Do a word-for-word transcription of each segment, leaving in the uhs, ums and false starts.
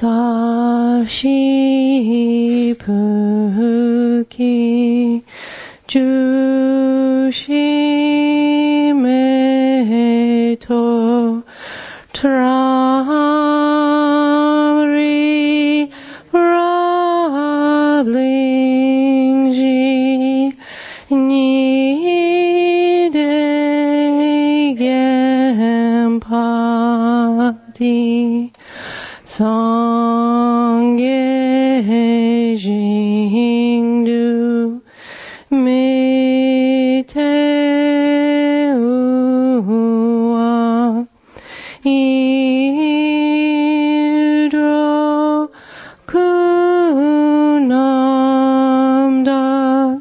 사시푸키 주시메토 트람리 라블링지 니데겐파디 성계징두 미테우와 이로 군남다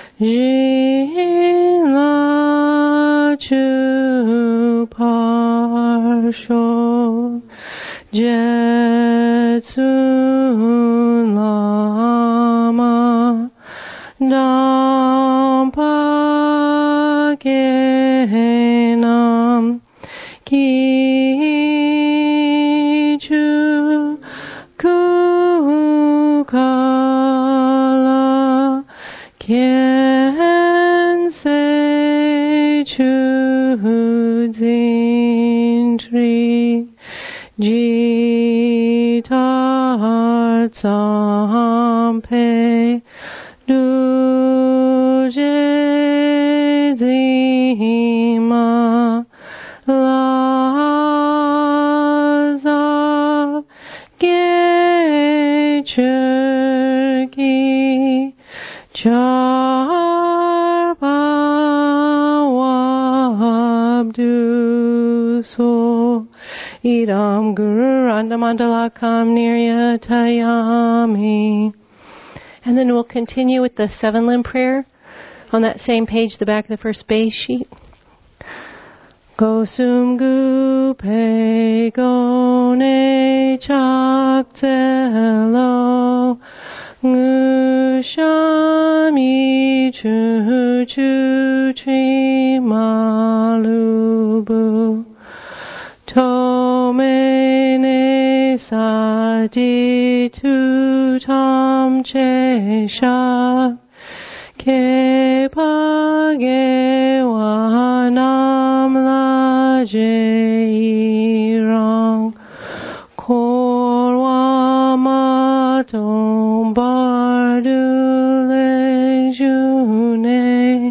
진라주파쇼 제순라마 남파게남 기주 구갈라 겐세 주진트리 지탈sampe 누제디마 라잡 게출기 잘바와abduso Idam Guru Andamandalakam Niryatayami. And then we'll continue with the seven limb prayer on that same page, the back of the first base sheet. Gosum gupe gone chaktelo ngushami chu chu chi malubu Tomene sadi tu tam chesha ke page wanam la jeirang korwa matom bardu le june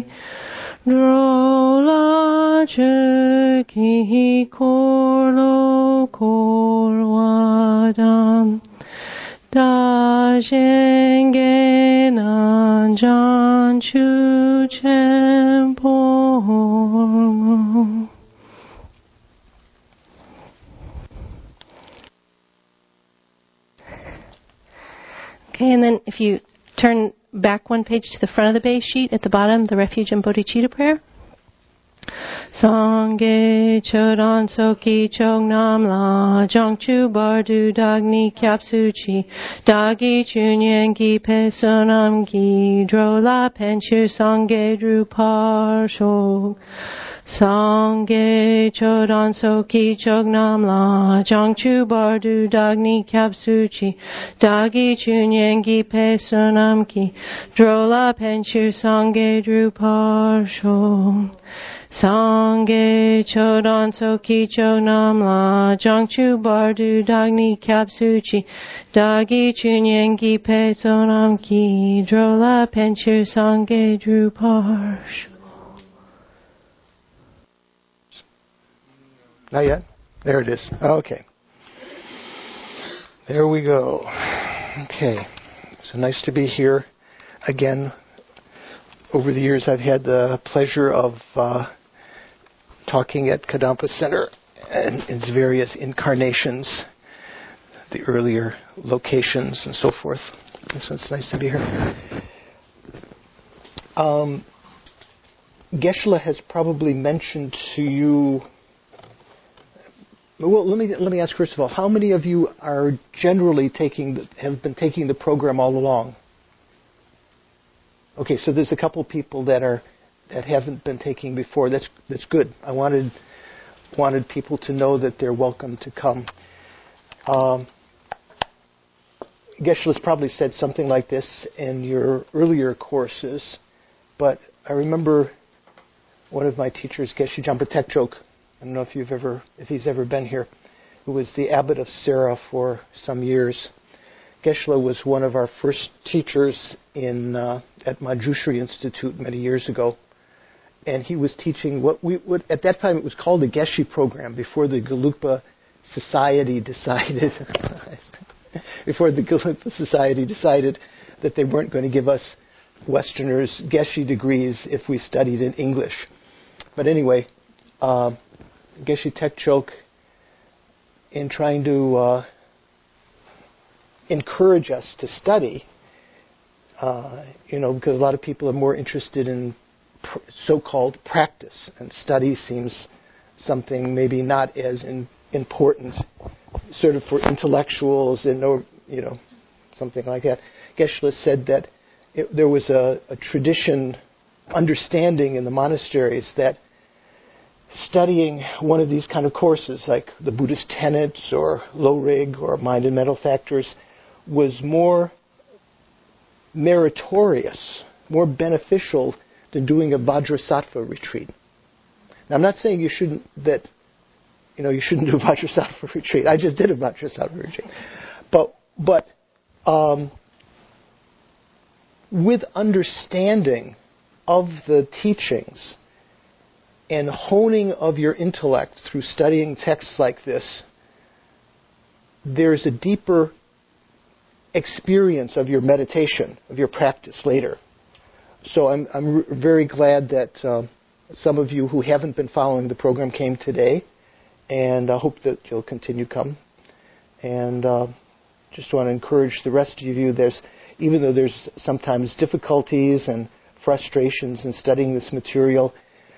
drola cheki korlo korwadam da jenge nanjan chu chempo. Okay, and then if you turn back one page to the front of the base sheet at the bottom, the Refuge and Bodhicitta prayer. Sangye chodon soki chognam la jongchu bardu dagni kyapsuchi dagi chunyengi pesonam gi drola penchir sangye drupar shog Sangye chodon soki chognam la jongchu bardu dagni kyapsuchi dagi chunyengi pesonam ki drola penchir sangye drupar shog Sangye chodon soki chognam la jongchu bardu dagni kyapsuchi dagi chunyengi pesonam ki drola penchir sangye drupar. Not yet? There it is. Okay. There we go. Okay. So nice to be here again. Over the years I've had the pleasure of uh, talking at Kadampa Center in its various incarnations, the earlier locations and so forth. So it's nice to be here. Um, Geshe-la has probably mentioned to you. Well, let me let me ask first of all, how many of you are generally taking the, have been taking the program all along? Okay, so there's a couple of people that are that haven't been taking before. That's that's good. I wanted wanted people to know that they're welcome to come. Um, Geshe-la's probably said something like this in your earlier courses, but I remember one of my teachers, Geshe Jampa Tekchok, I don't know if you've ever, if he's ever been here, who was the abbot of Sera for some years. Geshe-la was one of our first teachers in uh, at Manjushri Institute many years ago, and he was teaching what we would, at that time it was called the Geshe program before the Gelugpa Society decided before the Gelugpa Society decided that they weren't going to give us Westerners Geshe degrees if we studied in English. But anyway, uh, Geshe Tekchok, in trying to uh, encourage us to study, uh, you know, because a lot of people are more interested in pr- so-called practice, and study seems something maybe not as in, important, sort of for intellectuals and, or, you know, something like that. Geshe-la said that it, there was a, a tradition, understanding in the monasteries that studying one of these kind of courses, like the Buddhist tenets or Lorig or mind and mental factors, was more meritorious, more beneficial than doing a Vajrasattva retreat. Now, I'm not saying you shouldn't that you know you shouldn't do a Vajrasattva retreat. I just did a Vajrasattva retreat, but but um, with understanding of the teachings and honing of your intellect through studying texts like this, there's a deeper experience of your meditation, of your practice later. So I'm, I'm r- very glad that uh, some of you who haven't been following the program came today, and I hope that you'll continue to come. And uh, just want to encourage the rest of you, there's, even though there's sometimes difficulties and frustrations in studying this material,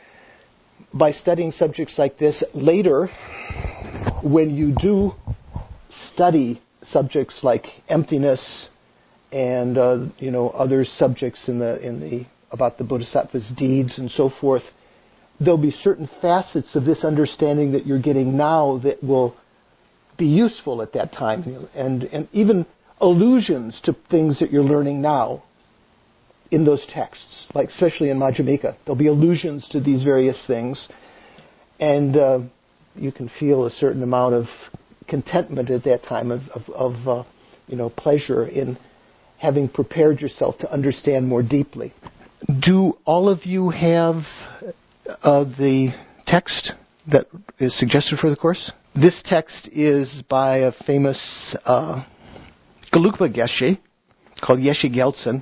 by studying subjects like this, later, when you do study subjects like emptiness and uh, you know other subjects in the in the about the Bodhisattva's deeds and so forth, there'll be certain facets of this understanding that you're getting now that will be useful at that time, and and even allusions to things that you're learning now in those texts, like especially in Madhyamika. There'll be allusions to these various things, and uh, you can feel a certain amount of contentment at that time, of, of, of uh, you know, pleasure in having prepared yourself to understand more deeply. Do all of you have uh, the text that is suggested for the course? This text is by a famous uh, Gelugpa Geshe called Yeshe Gyaltsen.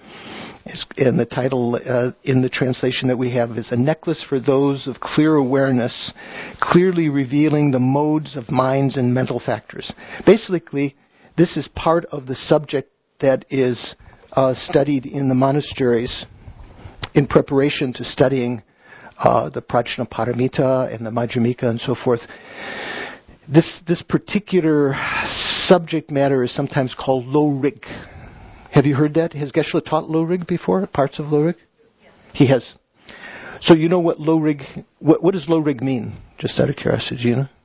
And the title uh, in the translation that we have is A Necklace for Those of Clear Awareness, Clearly Revealing the Modes of Minds and Mental Factors. Basically, this is part of the subject that is uh, studied in the monasteries in preparation to studying uh, the Prajnaparamita and the Madhyamika and so forth. This, this particular subject matter is sometimes called Lorig. Have you heard that? Has Geshe-la taught Lorig before? Parts of Lorig? Yes. He has. So you know what Lorig, what, what does Lorig mean? Just out of curiosity, do you know?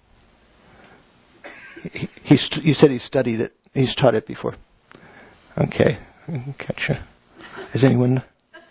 He, he st- you said he studied it. He's taught it before. Okay. Gotcha. Has anyone?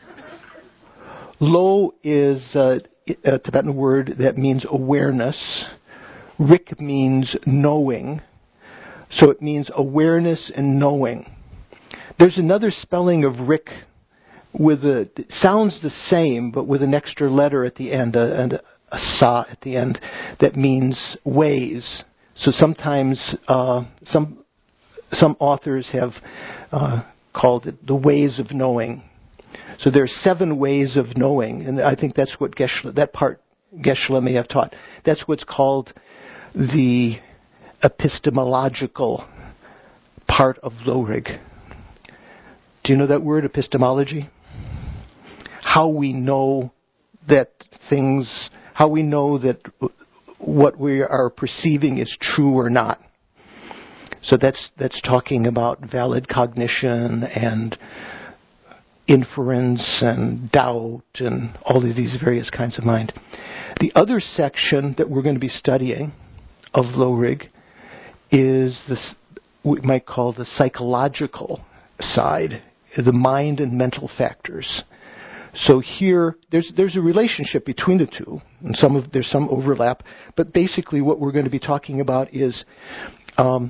Lo is uh, a Tibetan word that means awareness. Rik means knowing. So it means awareness and knowing. There's another spelling of Rik with a, it sounds the same, but with an extra letter at the end, a, and a, a sa at the end, that means ways. So sometimes uh, some some authors have uh, called it the ways of knowing. So there are seven ways of knowing, and I think that's what Geshe-la, that part Geshe-la may have taught. That's what's called the epistemological part of Lorig. Do you know that word, epistemology? How we know that things, how we know that what we are perceiving is true or not. So that's that's talking about valid cognition and inference and doubt and all of these various kinds of mind. The other section that we're going to be studying of Lorig is this, we might call the psychological side, the mind and mental factors. So here, there's there's a relationship between the two, and some of there's some overlap. But basically, what we're going to be talking about is um,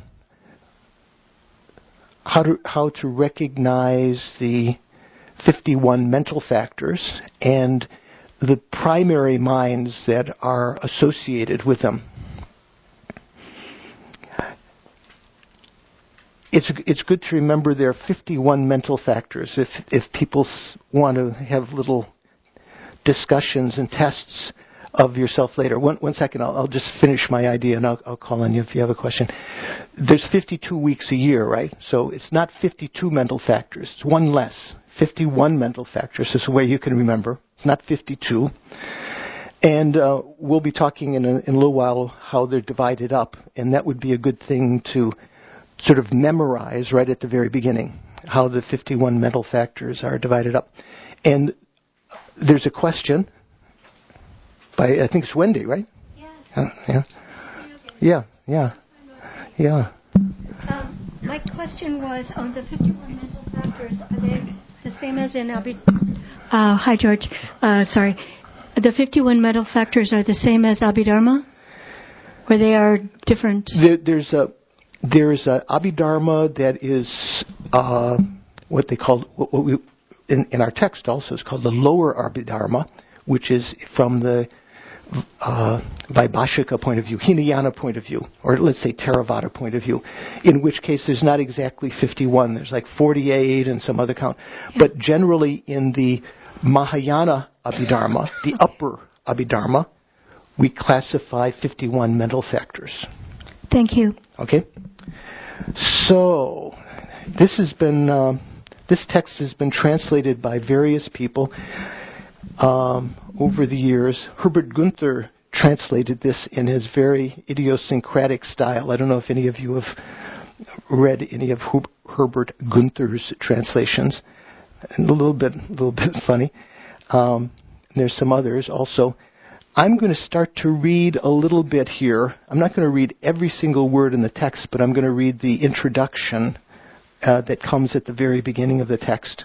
how to how to recognize the fifty-one mental factors and the primary minds that are associated with them. It's it's good to remember there are fifty-one mental factors. If if people s- want to have little discussions and tests of yourself later. One one second, I'll, I'll just finish my idea and I'll, I'll call on you if you have a question. There's fifty-two weeks a year, right? So it's not fifty-two mental factors. It's one less. fifty-one mental factors is the way you can remember. It's not fifty-two. And uh, we'll be talking in a, in a little while how they're divided up, and that would be a good thing to sort of memorize right at the very beginning, how the fifty-one mental factors are divided up. And there's a question by, I think it's Wendy, right? Yes. Uh, yeah. Yeah, yeah, yeah. Um, my question was on the fifty-one mental factors. Are they the same as in Abhi? Uh, hi, George. Uh, sorry. The fifty-one mental factors are the same as Abhidharma, or they are different? There, there's a there's a Abhidharma that is uh, what they call what, what we in, in our text also is called the lower Abhidharma, which is from the uh, Vaibhashika point of view, Hinayana point of view, or let's say Theravada point of view, in which case there's not exactly fifty-one. There's like forty-eight and some other count. Yeah. But generally in the Mahayana Abhidharma, the upper Abhidharma, we classify fifty-one mental factors. Thank you. Okay. So this has been uh, this text has been translated by various people um, over the years. Herbert Gunther translated this in his very idiosyncratic style. I don't know if any of you have read any of Her- Herbert Gunther's translations. And a little bit, a little bit funny. Um, there's some others also. I'm going to start to read a little bit here. I'm not going to read every single word in the text, but I'm going to read the introduction uh, that comes at the very beginning of the text.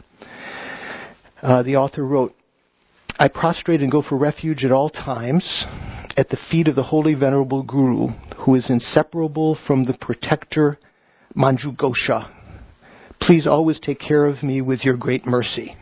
Uh, the author wrote, I prostrate and go for refuge at all times at the feet of the holy venerable Guru, who is inseparable from the protector Manjughosha. Please always take care of me with your great mercy.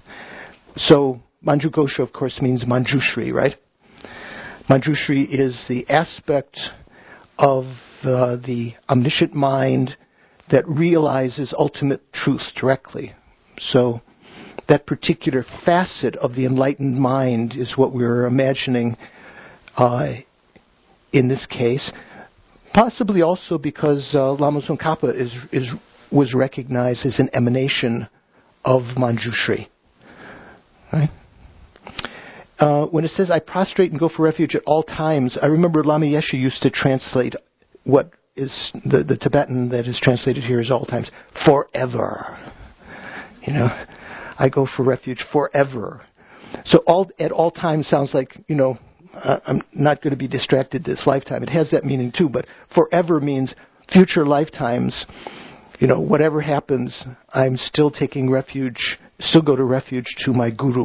So, Manjughosha, of course, means Manjushri, right? Manjushri is the aspect of uh, the omniscient mind that realizes ultimate truth directly. So, that particular facet of the enlightened mind is what we're imagining uh, in this case. Possibly also because uh, Lama Tsongkhapa is, is, was recognized as an emanation of Manjushri. Right? Uh, when it says, I prostrate and go for refuge at all times, I remember Lama Yeshe used to translate what is the, the Tibetan that is translated here as all times, forever. You know, I go for refuge forever. So all at all times sounds like, you know, uh, I'm not going to be distracted this lifetime. It has that meaning too, but forever means future lifetimes. You know, whatever happens, I'm still taking refuge, still go to refuge to my Guru.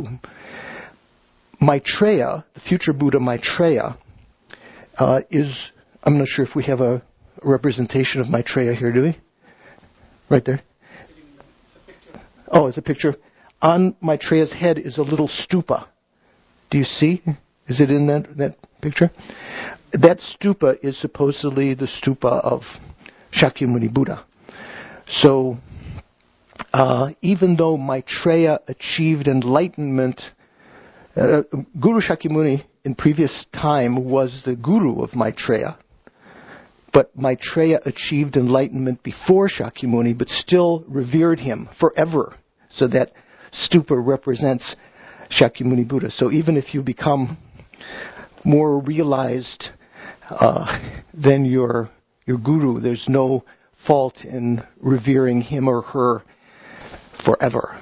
Maitreya, the future Buddha Maitreya, uh, is, I'm not sure if we have a representation of Maitreya here, do we? Right there? Oh, it's a picture. On Maitreya's head is a little stupa. Do you see? Is it in that, that picture? That stupa is supposedly the stupa of Shakyamuni Buddha. So, uh, even though Maitreya achieved enlightenment, uh, Guru Shakyamuni in previous time was the guru of Maitreya, but Maitreya achieved enlightenment before Shakyamuni, but still revered him forever. So that stupa represents Shakyamuni Buddha. So even if you become more realized uh, than your your guru, there's no fault in revering him or her forever.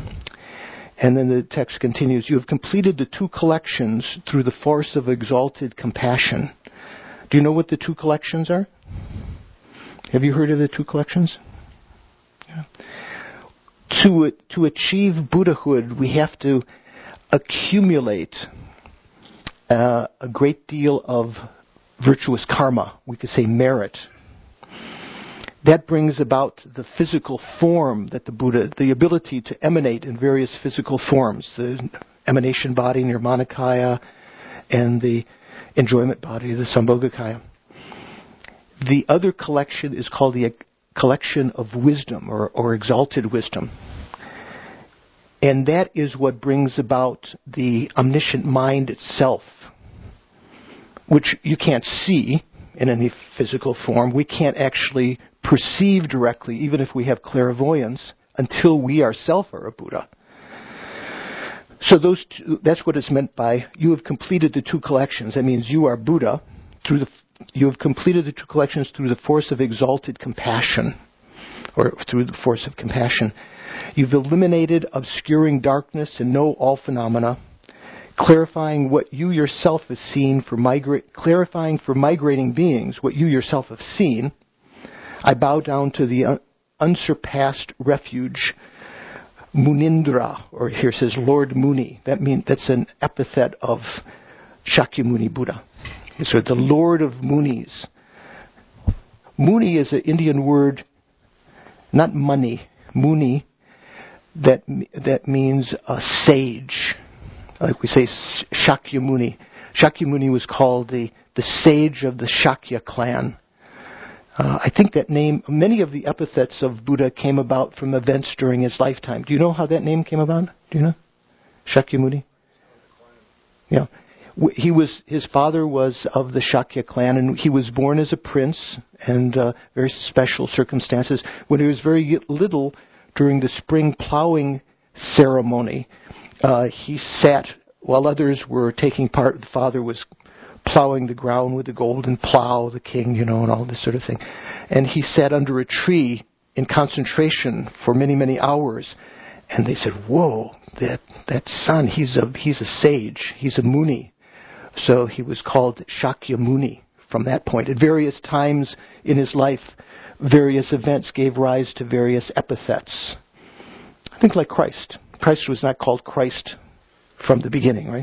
And then the text continues, you have completed the two collections through the force of exalted compassion. Do you know what the two collections are? Have you heard of the two collections? Yeah. To, to achieve Buddhahood, we have to accumulate uh, a great deal of virtuous karma. We could say merit. That brings about the physical form that the Buddha, the ability to emanate in various physical forms, the emanation body, Nirmanakaya, and the enjoyment body, the Sambhogakaya. The other collection is called the collection of wisdom, or, or exalted wisdom. And that is what brings about the omniscient mind itself, which you can't see in any physical form. We can't actually perceive directly, even if we have clairvoyance, until we ourselves are a Buddha. So those two, that's what is meant by, you have completed the two collections. That means you are Buddha. Through the, you have completed the two collections through the force of exalted compassion, or through the force of compassion. You've eliminated obscuring darkness and know all phenomena, clarifying what you yourself have seen for migrate, clarifying for migrating beings what you yourself have seen. I bow down to the un- unsurpassed refuge, Munindra, or here it says Lord Muni. That means that's an epithet of Shakyamuni Buddha. So the Lord of Munis. Muni is an Indian word, not money. Muni, that that means a sage. Like we say, Shakyamuni. Shakyamuni was called the, the sage of the Shakya clan. Uh, I think that name, many of the epithets of Buddha came about from events during his lifetime. Do you know how that name came about? Do you know? Shakyamuni? Yeah. He was, his father was of the Shakya clan, and he was born as a prince, and uh, very special circumstances. When he was very little, during the spring plowing ceremony, uh, he sat while others were taking part. The father was plowing the ground with the golden plow, the king, you know, and all this sort of thing. And he sat under a tree in concentration for many, many hours. And they said, "Whoa, that that son, he's a he's a sage, he's a Muni." So he was called Shakyamuni from that point. At various times in his life, various events gave rise to various epithets. I think like Christ. Christ was not called Christ from the beginning, right?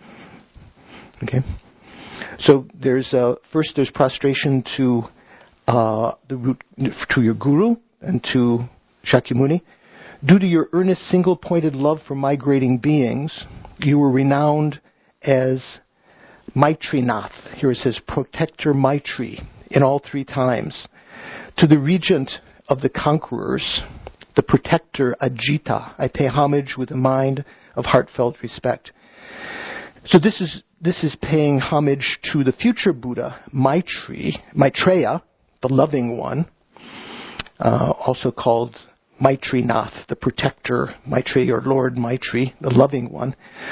Okay. So there's uh, first there's prostration to uh, the root, to your guru and to Shakyamuni. Due to your earnest single-pointed love for migrating beings, you were renowned as Maitrinath. Here it says Protector Maitri in all three times. To the regent of the conquerors, the protector Ajita, I pay homage with a mind of heartfelt respect. So this is this is paying homage to the future Buddha, Maitri, Maitreya, the loving one, uh, also called Maitrinath, the protector, Maitri or Lord Maitri, the loving one.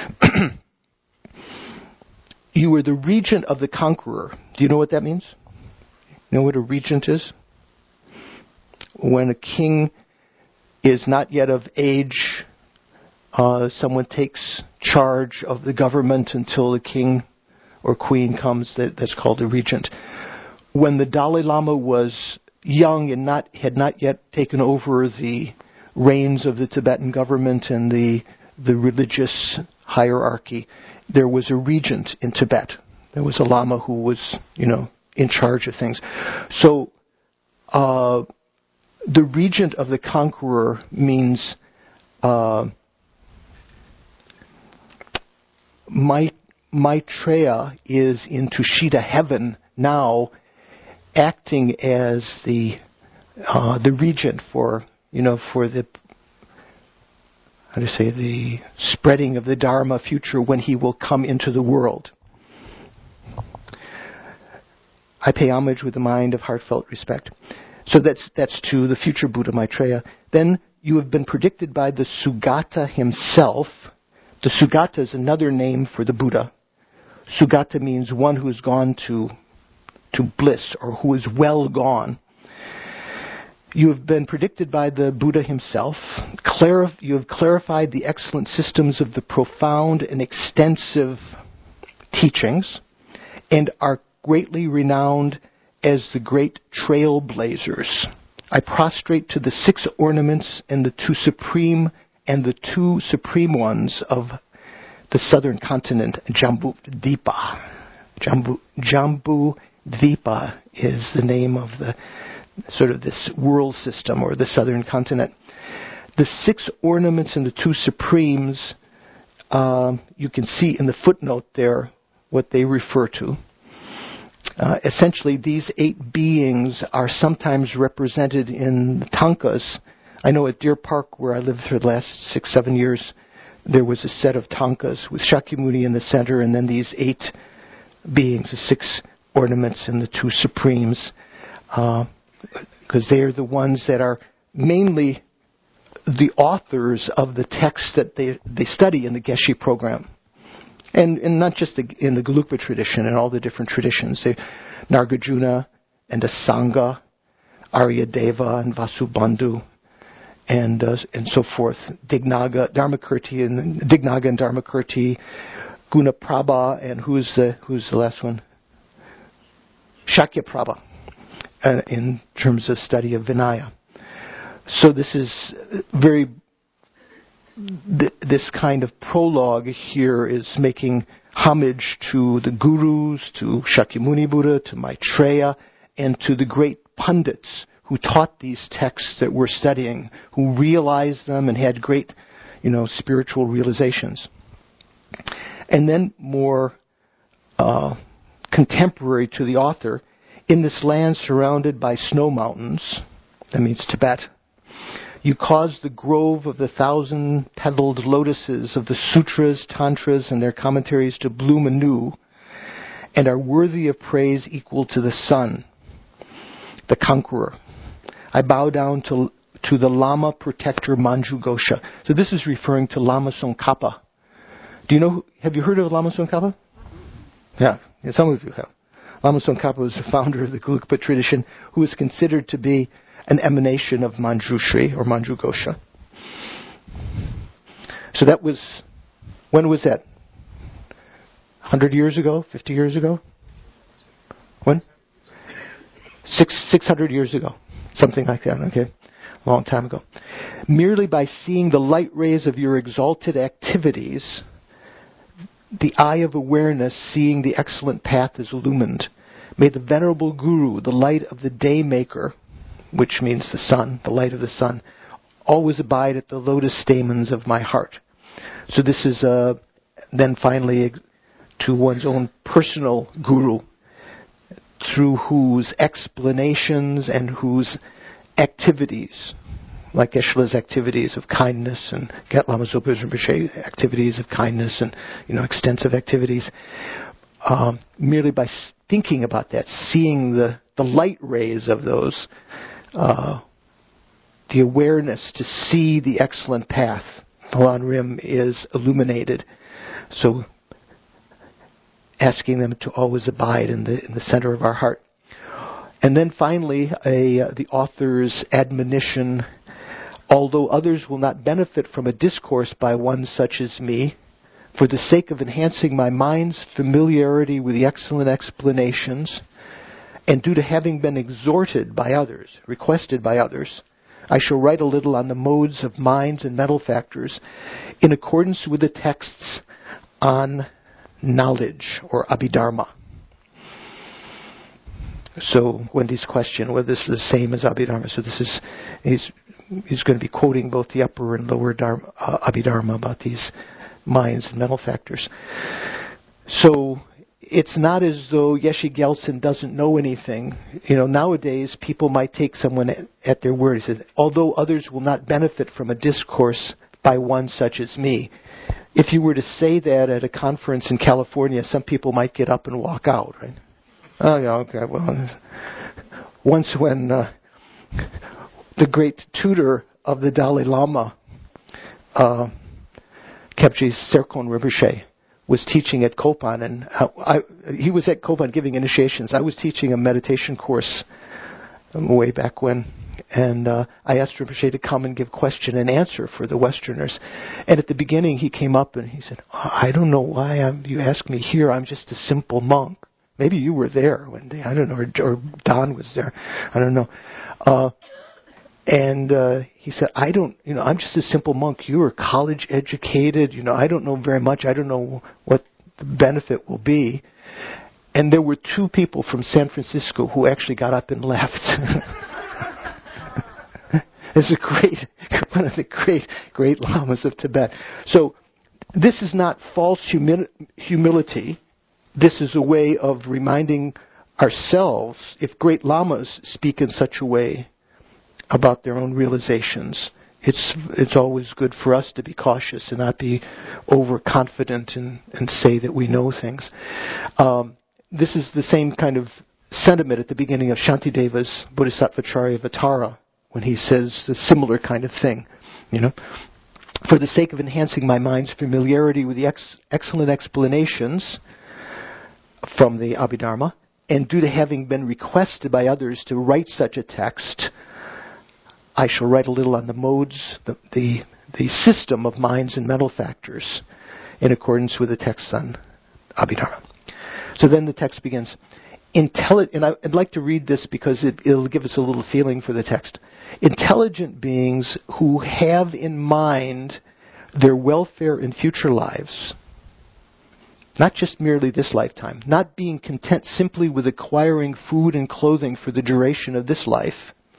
You were the regent of the conqueror. Do you know what that means? You know what a regent is? When a king is not yet of age, uh, someone takes charge of the government until the king or queen comes. That, that's called a regent. When the Dalai Lama was young and not had not yet taken over the reins of the Tibetan government and the the religious hierarchy, there was a regent in Tibet. There was a Lama who was, you know, in charge of things. So, uh, the regent of the conqueror means uh, Maitreya is in Tushita heaven now, acting as the uh, the regent for you know for the how to say the spreading of the Dharma future when he will come into the world. I pay homage with a mind of heartfelt respect. So that's that's to the future Buddha Maitreya. Then you have been predicted by the Sugata himself. The Sugata is another name for the Buddha. Sugata means one who has gone to to bliss, or who is well gone. You have been predicted by the Buddha himself. Clarif- you have clarified the excellent systems of the profound and extensive teachings, and are greatly renowned as the great trailblazers. I prostrate to the six ornaments and the two supreme and the two supreme ones of the southern continent, Jambu Dvipa. Jambu, Jambu Dvipa is the name of the sort of this world system or the southern continent. The six ornaments and the two supremes, um, you can see in the footnote there what they refer to. Uh, essentially, these eight beings are sometimes represented in the tankas. I know at Deer Park, where I lived for the last six, seven years, there was a set of tankas with Shakyamuni in the center, and then these eight beings, the six ornaments and the two supremes, because uh, they are the ones that are mainly the authors of the texts that they they study in the Geshe program. And, and not just the, in the Gelugpa tradition and all the different traditions. They, Nargajuna and Asanga, Aryadeva and Vasubandhu, and uh, and so forth. Dignaga, Dharmakirti and Dignaga and Dharmakirti, Gunaprabha, and who's the who's the last one? Shakyaprabha, uh, in terms of study of Vinaya. So this is very. Th- this kind of prologue here is making homage to the gurus, to Shakyamuni Buddha, to Maitreya, and to the great pundits who taught these texts that we're studying, who realized them and had great, you know, spiritual realizations. And then more uh, contemporary to the author, in this land surrounded by snow mountains, that means Tibet, you cause the grove of the thousand-petaled lotuses of the sutras, tantras, and their commentaries to bloom anew, and are worthy of praise equal to the sun, the conqueror. I bow down to to the Lama protector Manju Gosha. So this is referring to Lama Tsongkhapa. Do you know? Have you heard of Lama Tsongkhapa? Yeah, yeah, some of you have. Lama Tsongkhapa was the founder of the Gelugpa tradition, who is considered to be an emanation of Manjushri or Manju Gosha. So that was, when was that? one hundred years ago? fifty years ago? When? Six, 600 years ago. Something like that, okay? A long time ago. Merely by seeing the light rays of your exalted activities, the eye of awareness seeing the excellent path is illumined. May the Venerable Guru, the light of the day maker, which means the sun, the light of the sun, always abide at the lotus stamens of my heart. So this is uh, then finally to one's own personal guru, through whose explanations and whose activities, like Geshe-la's activities of kindness and Get Lama Zopa's Rinpoche activities of kindness and, you know, extensive activities, um, merely by thinking about that, seeing the, the light rays of those, Uh, the awareness to see the excellent path, Palan Rim, is illuminated. So, asking them to always abide in the in the center of our heart. And then finally, a, uh, the author's admonition: although others will not benefit from a discourse by one such as me, for the sake of enhancing my mind's familiarity with the excellent explanations, and due to having been exhorted by others, requested by others, I shall write a little on the modes of minds and mental factors in accordance with the texts on knowledge, or Abhidharma. So Wendy's question, whether this is the same as Abhidharma. So this is, he's, he's going to be quoting both the upper and lower dharma, uh, Abhidharma about these minds and mental factors. So it's not as though Yeshe Gyaltsen doesn't know anything. You know, nowadays people might take someone at, at their word. He said, although others will not benefit from a discourse by one such as me. If you were to say that at a conference in California, some people might get up and walk out, right? Oh, yeah, okay, well, once when uh, the great tutor of the Dalai Lama, uh, Khepje Serkon Rinpoche, was teaching at Kopan, and I, I, he was at Kopan giving initiations. I was teaching a meditation course way back when, and uh, I asked Rinpoche to come and give question and answer for the Westerners. And at the beginning, he came up and he said, I don't know why I'm, you ask me here. I'm just a simple monk. Maybe you were there one day. I don't know, or, or Don was there. I don't know. Uh, and uh, he said, I don't, you know, I'm just a simple monk. You are college educated. You know, I don't know very much. I don't know what the benefit will be. And there were two people from San Francisco who actually got up and left. It's a great, one of the great, great lamas of Tibet. So this is not false humi- humility. This is a way of reminding ourselves, if great lamas speak in such a way about their own realizations, it's it's always good for us to be cautious and not be overconfident and, and say that we know things. Um, this is the same kind of sentiment at the beginning of Shantideva's Bodhisattvacharya Vatara, when he says a similar kind of thing, you know. For the sake of enhancing my mind's familiarity with the ex- excellent explanations from the Abhidharma, and due to having been requested by others to write such a text, I shall write a little on the modes, the, the, the system of minds and mental factors, in accordance with the text on Abhidharma. So then the text begins. Intelli- and I, I'd like to read this because it, it'll give us a little feeling for the text. Intelligent beings who have in mind their welfare in future lives, not just merely this lifetime, not being content simply with acquiring food and clothing for the duration of this life.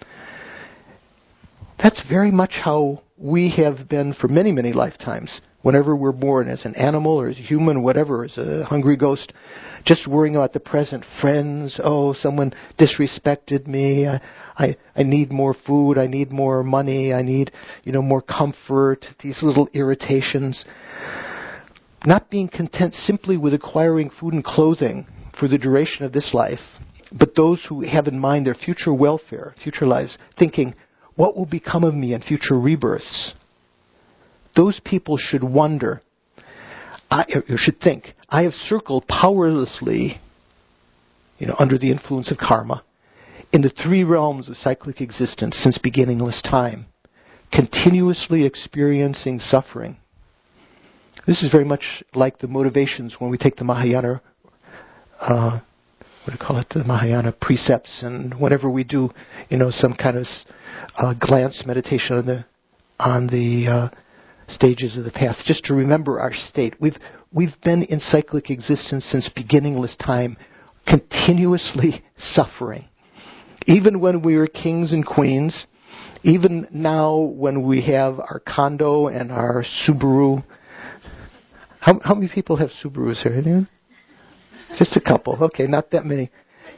That's very much how we have been for many, many lifetimes. Whenever we're born as an animal or as a human, whatever, as a hungry ghost, just worrying about the present, friends, oh, someone disrespected me, I, I, I need more food, I need more money, I need, you know, more comfort, these little irritations. Not being content simply with acquiring food and clothing for the duration of this life, but those who have in mind their future welfare, future lives, thinking, what will become of me in future rebirths? Those people should wonder, I, or should think, I have circled powerlessly, you know, under the influence of karma, in the three realms of cyclic existence since beginningless time, continuously experiencing suffering. This is very much like the motivations when we take the Mahayana, uh, what do you call it, the Mahayana precepts, and whenever we do, you know, some kind of uh, glance meditation on the on the uh, stages of the path, just to remember our state. We've we've been in cyclic existence since beginningless time, continuously suffering. Even when we were kings and queens, even now when we have our condo and our Subaru. How, how many people have Subarus here? Anyone? Just a couple. Okay, not that many.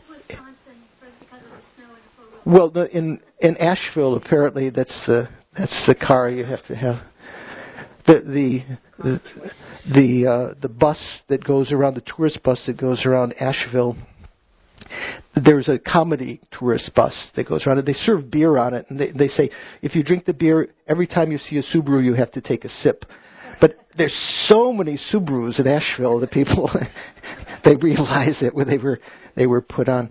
Well, the, in in Asheville, apparently that's the that's the car you have to have. The the the the, uh, the bus that goes around, the tourist bus that goes around Asheville. There's a comedy tourist bus that goes around, and they serve beer on it, and they they say if you drink the beer, every time you see a Subaru, you have to take a sip. But there's so many Subarus in Asheville that people they realize it when they were they were put on.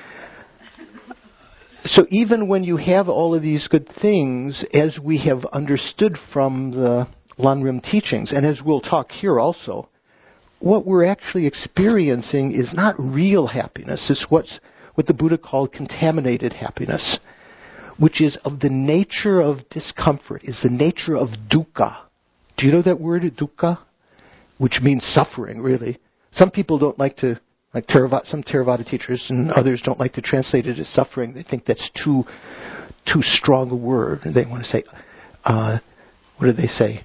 So even when you have all of these good things, as we have understood from the Lanrim teachings, and as we'll talk here also, what we're actually experiencing is not real happiness. It's what's what the Buddha called contaminated happiness, which is of the nature of discomfort, is the nature of dukkha. Do you know that word, dukkha? Which means suffering, really. Some people don't like to, like Theravada, some Theravada teachers and others don't like to translate it as suffering. They think that's too too strong a word. They want to say, uh, what do they say?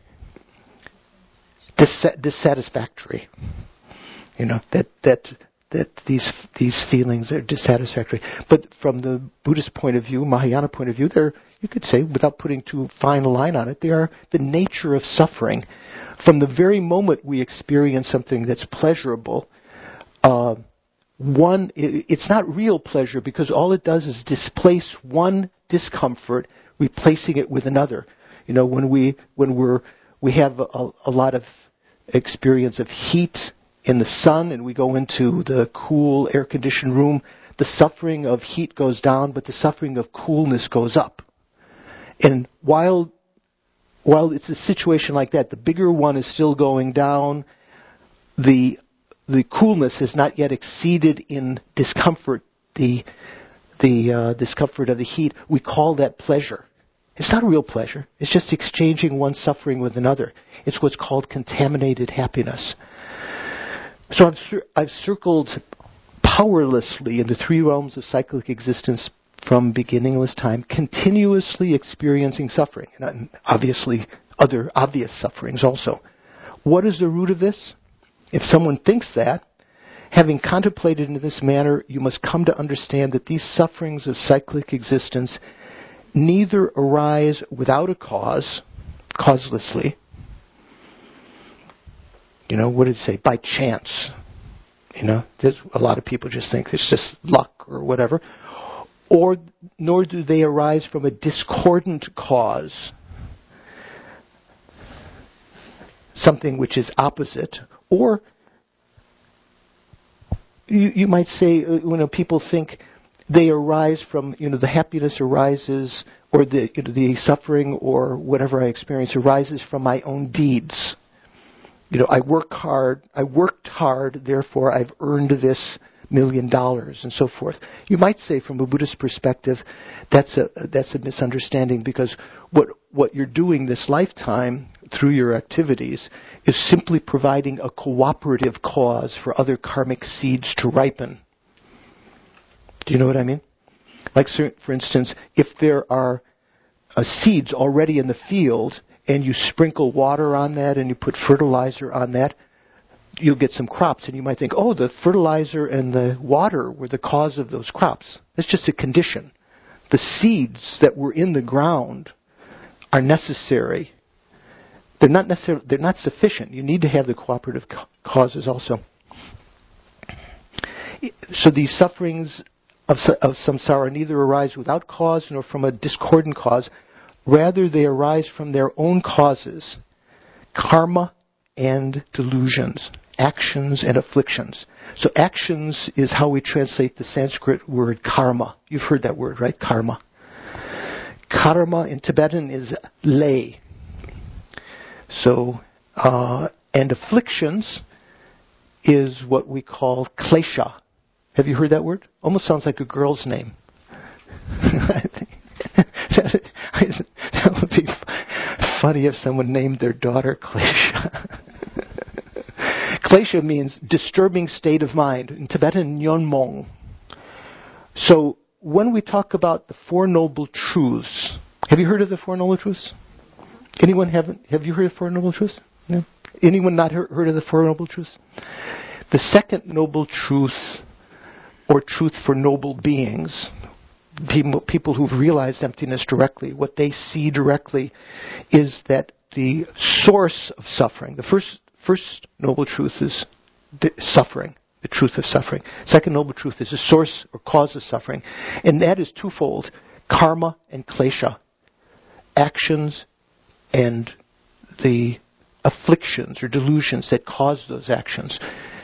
Dis- dissatisfactory. You know, that that that these these feelings are dissatisfactory. But from the Buddhist point of view, Mahayana point of view, they're, you could say, without putting too fine a line on it, they are the nature of suffering. From the very moment we experience something that's pleasurable, uh, one it, it's not real pleasure because all it does is displace one discomfort, replacing it with another. You know, when we when we're we have a, a lot of experience of heat in the sun, and we go into the cool air-conditioned room, the suffering of heat goes down, but the suffering of coolness goes up. And while while it's a situation like that, the bigger one is still going down, the the coolness has not yet exceeded in discomfort the the uh, discomfort of the heat, we call that pleasure. It's not real pleasure. It's just exchanging one suffering with another. It's what's called contaminated happiness. So I've, cir- I've circled powerlessly in the three realms of cyclic existence from beginningless time, continuously experiencing suffering, and obviously other obvious sufferings also. What is the root of this? If someone thinks that, having contemplated in this manner, you must come to understand that these sufferings of cyclic existence neither arise without a cause, causelessly. You know, what did it say? By chance. You know, there's a lot of people just think it's just luck or whatever. Or, nor do they arise from a discordant cause, something which is opposite. Or, you, you might say, you know, people think they arise from, you know, the happiness arises, or the, you know, the suffering or whatever I experience arises from my own deeds. You know, I work hard, I worked hard, therefore I've earned this million dollars, and so forth. You might say from a Buddhist perspective, that's a that's a misunderstanding, because what what you're doing this lifetime through your activities is simply providing a cooperative cause for other karmic seeds to ripen. Do you know what I mean? Like, for instance, if there are uh, seeds already in the field, and you sprinkle water on that and you put fertilizer on that, you'll get some crops. And you might think, oh, the fertilizer and the water were the cause of those crops. That's just a condition. The seeds that were in the ground are necessary. They're not necessarily, they're not sufficient. You need to have the cooperative ca- causes also. So these sufferings of, of samsara neither arise without cause nor from a discordant cause. Rather, they arise from their own causes, karma and delusions, actions and afflictions. So actions is how we translate the Sanskrit word karma. You've heard that word, right? Karma. Karma in Tibetan is lay. So, uh, and afflictions is what we call klesha. Have you heard that word? Almost sounds like a girl's name. I think. That would be f- funny if someone named their daughter Klesha. Klesha means disturbing state of mind. In Tibetan, nyonmong. So when we talk about the Four Noble Truths, have you heard of the Four Noble Truths? Anyone haven't? Have you heard of the Four Noble Truths? No? Anyone not heard, heard of the Four Noble Truths? The second Noble Truth, or truth for noble beings, People, people who've realized emptiness directly, what they see directly is that the source of suffering, the first first noble truth is the suffering, the truth of suffering. Second noble truth is the source or cause of suffering, and that is twofold: karma and klesha, actions and the afflictions or delusions that cause those actions.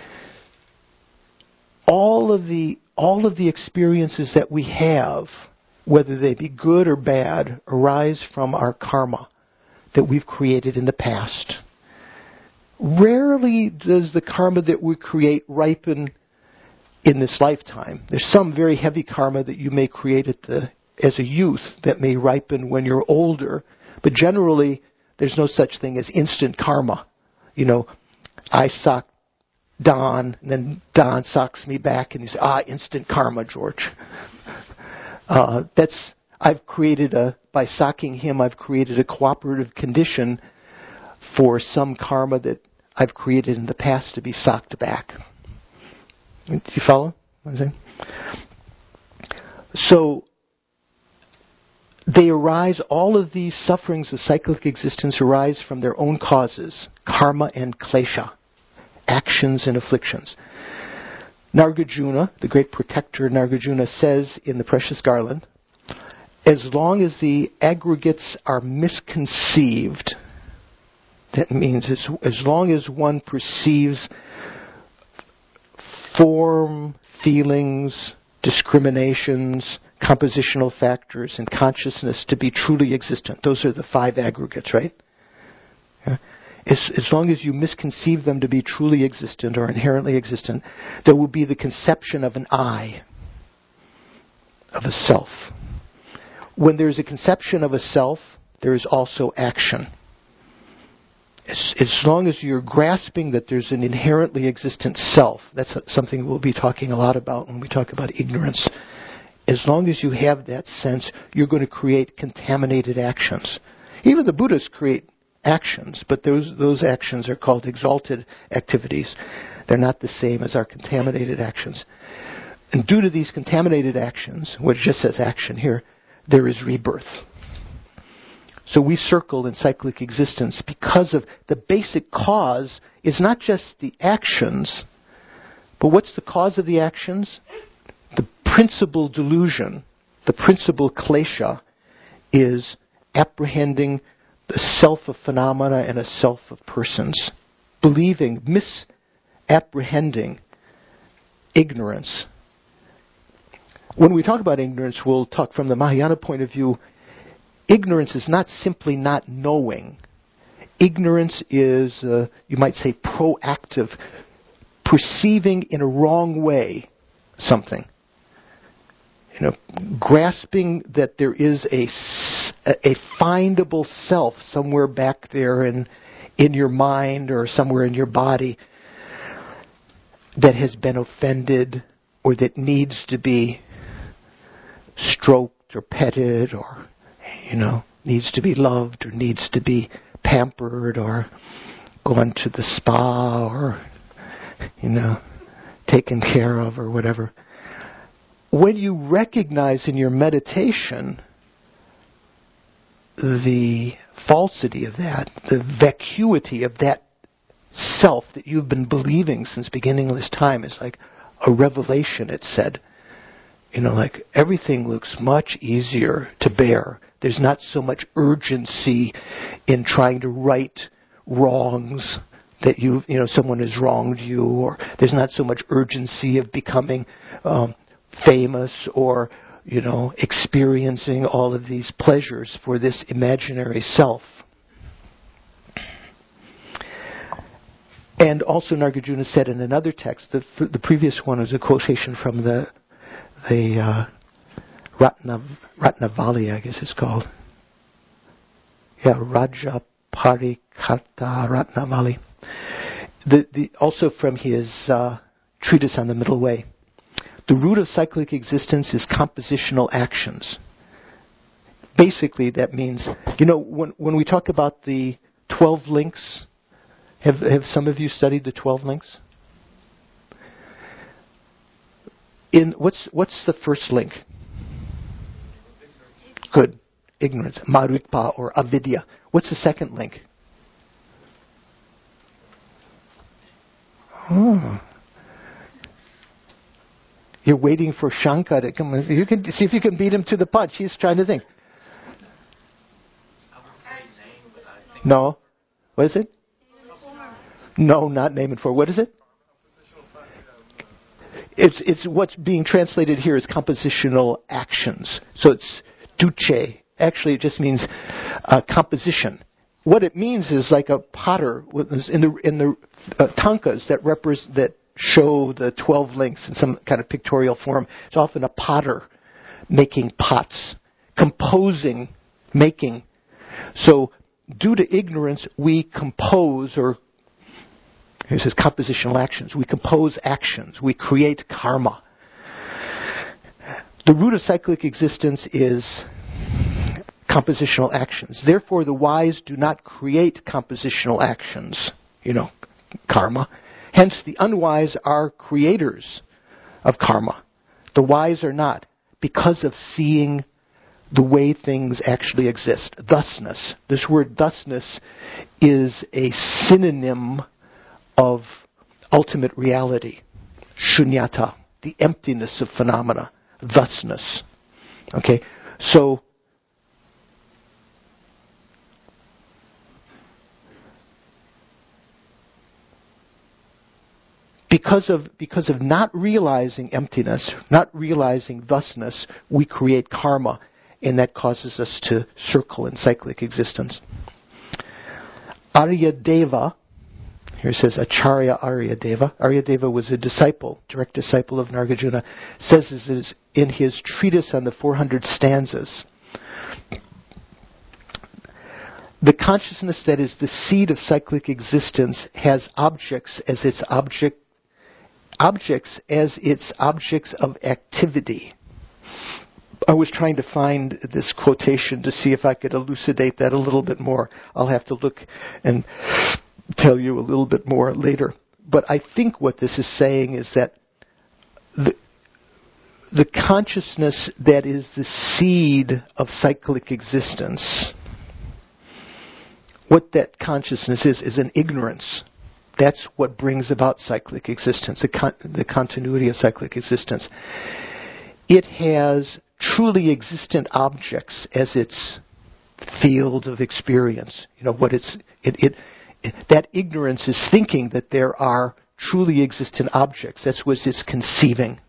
All of the all of the experiences that we have, whether they be good or bad, arise from our karma that we've created in the past. Rarely does the karma that we create ripen in this lifetime. There's some very heavy karma that you may create at the, as a youth that may ripen when you're older, but generally there's no such thing as instant karma. You know, I socked Don, and then Don socks me back, and you say, ah, instant karma, George. Uh, that's, I've created a, by socking him, I've created a cooperative condition for some karma that I've created in the past to be socked back. Do you follow what I'm saying? So, they arise, all of these sufferings of cyclic existence arise from their own causes, karma and klesha, actions and afflictions. Nagarjuna, the great protector Nagarjuna, says in the Precious Garland, as long as the aggregates are misconceived, that means as, as long as one perceives form, feelings, discriminations, compositional factors, and consciousness to be truly existent. Those are the five aggregates, right? Yeah. As, as long as you misconceive them to be truly existent or inherently existent, there will be the conception of an I, of a self. When there is a conception of a self, there is also action. As, as long as you're grasping that there's an inherently existent self, that's something we'll be talking a lot about when we talk about ignorance. As long as you have that sense, you're going to create contaminated actions. Even the Buddhists create actions, but those those actions are called exalted activities. They're not the same as our contaminated actions. And due to these contaminated actions, which just says action here, there is rebirth. So we circle in cyclic existence because of the basic cause is not just the actions, but what's the cause of the actions? The principal delusion, the principal klesha, is apprehending the self of phenomena and a self of persons. Believing, misapprehending ignorance. When we talk about ignorance, we'll talk from the Mahayana point of view. Ignorance is not simply not knowing. Ignorance is, uh, you might say, proactive, perceiving in a wrong way something. You know, grasping that there is a, a findable self somewhere back there in, in your mind or somewhere in your body that has been offended or that needs to be stroked or petted or, you know, needs to be loved or needs to be pampered or gone to the spa or, you know, taken care of or whatever. When you recognize in your meditation the falsity of that, the vacuity of that self that you've been believing since beginningless time, is like a revelation, it's said. You know, like everything looks much easier to bear. There's not so much urgency in trying to right wrongs that you, you know, someone has wronged you, or there's not so much urgency of becoming um, famous or, you know, experiencing all of these pleasures for this imaginary self. And also Nagarjuna said in another text, the, the previous one was a quotation from the the uh, Ratna, Ratnavali, I guess it's called. Yeah, Raja Parikarta Ratnavali. The, the, also from his uh, treatise on the Middle Way. The root of cyclic existence is compositional actions. Basically, that means, you know, when when we talk about the twelve links, have have some of you studied the twelve links? In what's what's the first link? Good, ignorance, marikpa or avidya. What's the second link? Oh. You're waiting for Shankar to come. You can see if you can beat him to the punch. He's trying to think. No. What is it? No, not name and form. What is it? It's it's what's being translated here as compositional actions. So it's duce. Actually, it just means uh, composition. What it means is like a potter in the in the uh, tankas that represent that show the twelve links in some kind of pictorial form. It's often a potter making pots, composing, making. So, due to ignorance, we compose, or here it says compositional actions. We compose actions. We create karma. The root of cyclic existence is compositional actions. Therefore, the wise do not create compositional actions, you know, karma. Hence, the unwise are creators of karma. The wise are not, because of seeing the way things actually exist. Thusness. This word thusness is a synonym of ultimate reality. Shunyata, the emptiness of phenomena. Thusness. Okay? So, Because of because of not realizing emptiness, not realizing thusness, we create karma, and that causes us to circle in cyclic existence. Aryadeva, here it says Acharya Aryadeva. Aryadeva was a disciple, direct disciple of Nagarjuna, says this in his treatise on the four hundred stanzas. The consciousness that is the seed of cyclic existence has objects as its object, objects as its objects of activity. I was trying to find this quotation to see if I could elucidate that a little bit more. I'll have to look and tell you a little bit more later. But I think what this is saying is that the, the consciousness that is the seed of cyclic existence, what that consciousness is, is an ignorance. That's what brings about cyclic existence, the, con- the continuity of cyclic existence. It has truly existent objects as its field of experience. You know what it's it, it, it that ignorance is thinking that there are truly existent objects. That's what it's conceiving.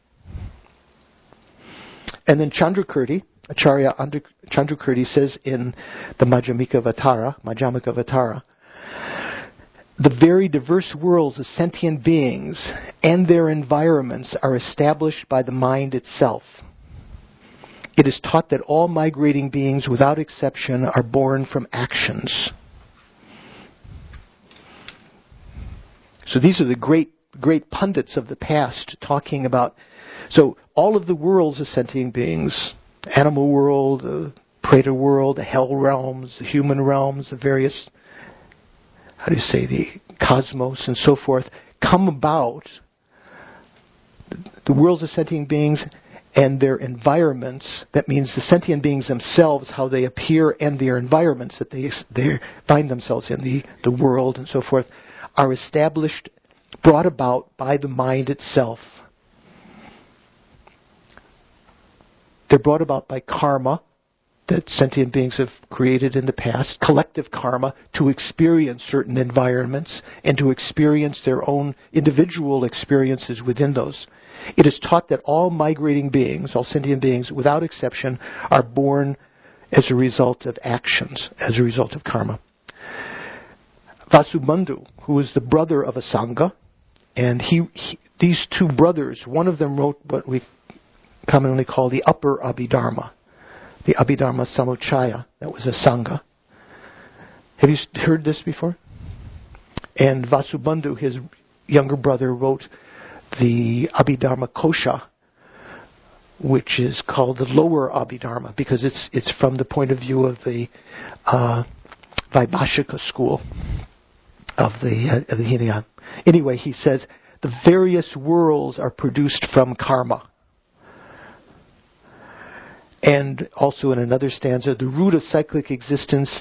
And then Chandrakirti, Acharya Chandrakirti says in the Madhyamika Vatara, Madhyamika Vatara, the very diverse worlds of sentient beings and their environments are established by the mind itself. It is taught that all migrating beings, without exception, are born from actions. So these are the great, great pundits of the past talking about. So all of the worlds of sentient beings, animal world, the Preta world, the hell realms, the human realms, the various, how do you say, the cosmos and so forth, come about. The worlds of sentient beings and their environments, that means the sentient beings themselves, how they appear, and their environments that they they find themselves in, the, the world and so forth, are established, brought about by the mind itself. They're brought about by karma that sentient beings have created in the past, collective karma, to experience certain environments and to experience their own individual experiences within those. It is taught that all migrating beings, all sentient beings, without exception, are born as a result of actions, as a result of karma. Vasubandhu, who was the brother of Asanga, and he, he these two brothers, one of them wrote what we commonly call the upper Abhidharma, the Abhidharma Samuccaya, that was Asanga. Have you heard this before? And Vasubandhu, his younger brother, wrote the Abhidharma Kosha, which is called the lower Abhidharma, because it's it's from the point of view of the uh, Vaibhashika school of the, uh, of the Hinayana. Anyway, he says, the various worlds are produced from karma. And also in another stanza, the root of cyclic existence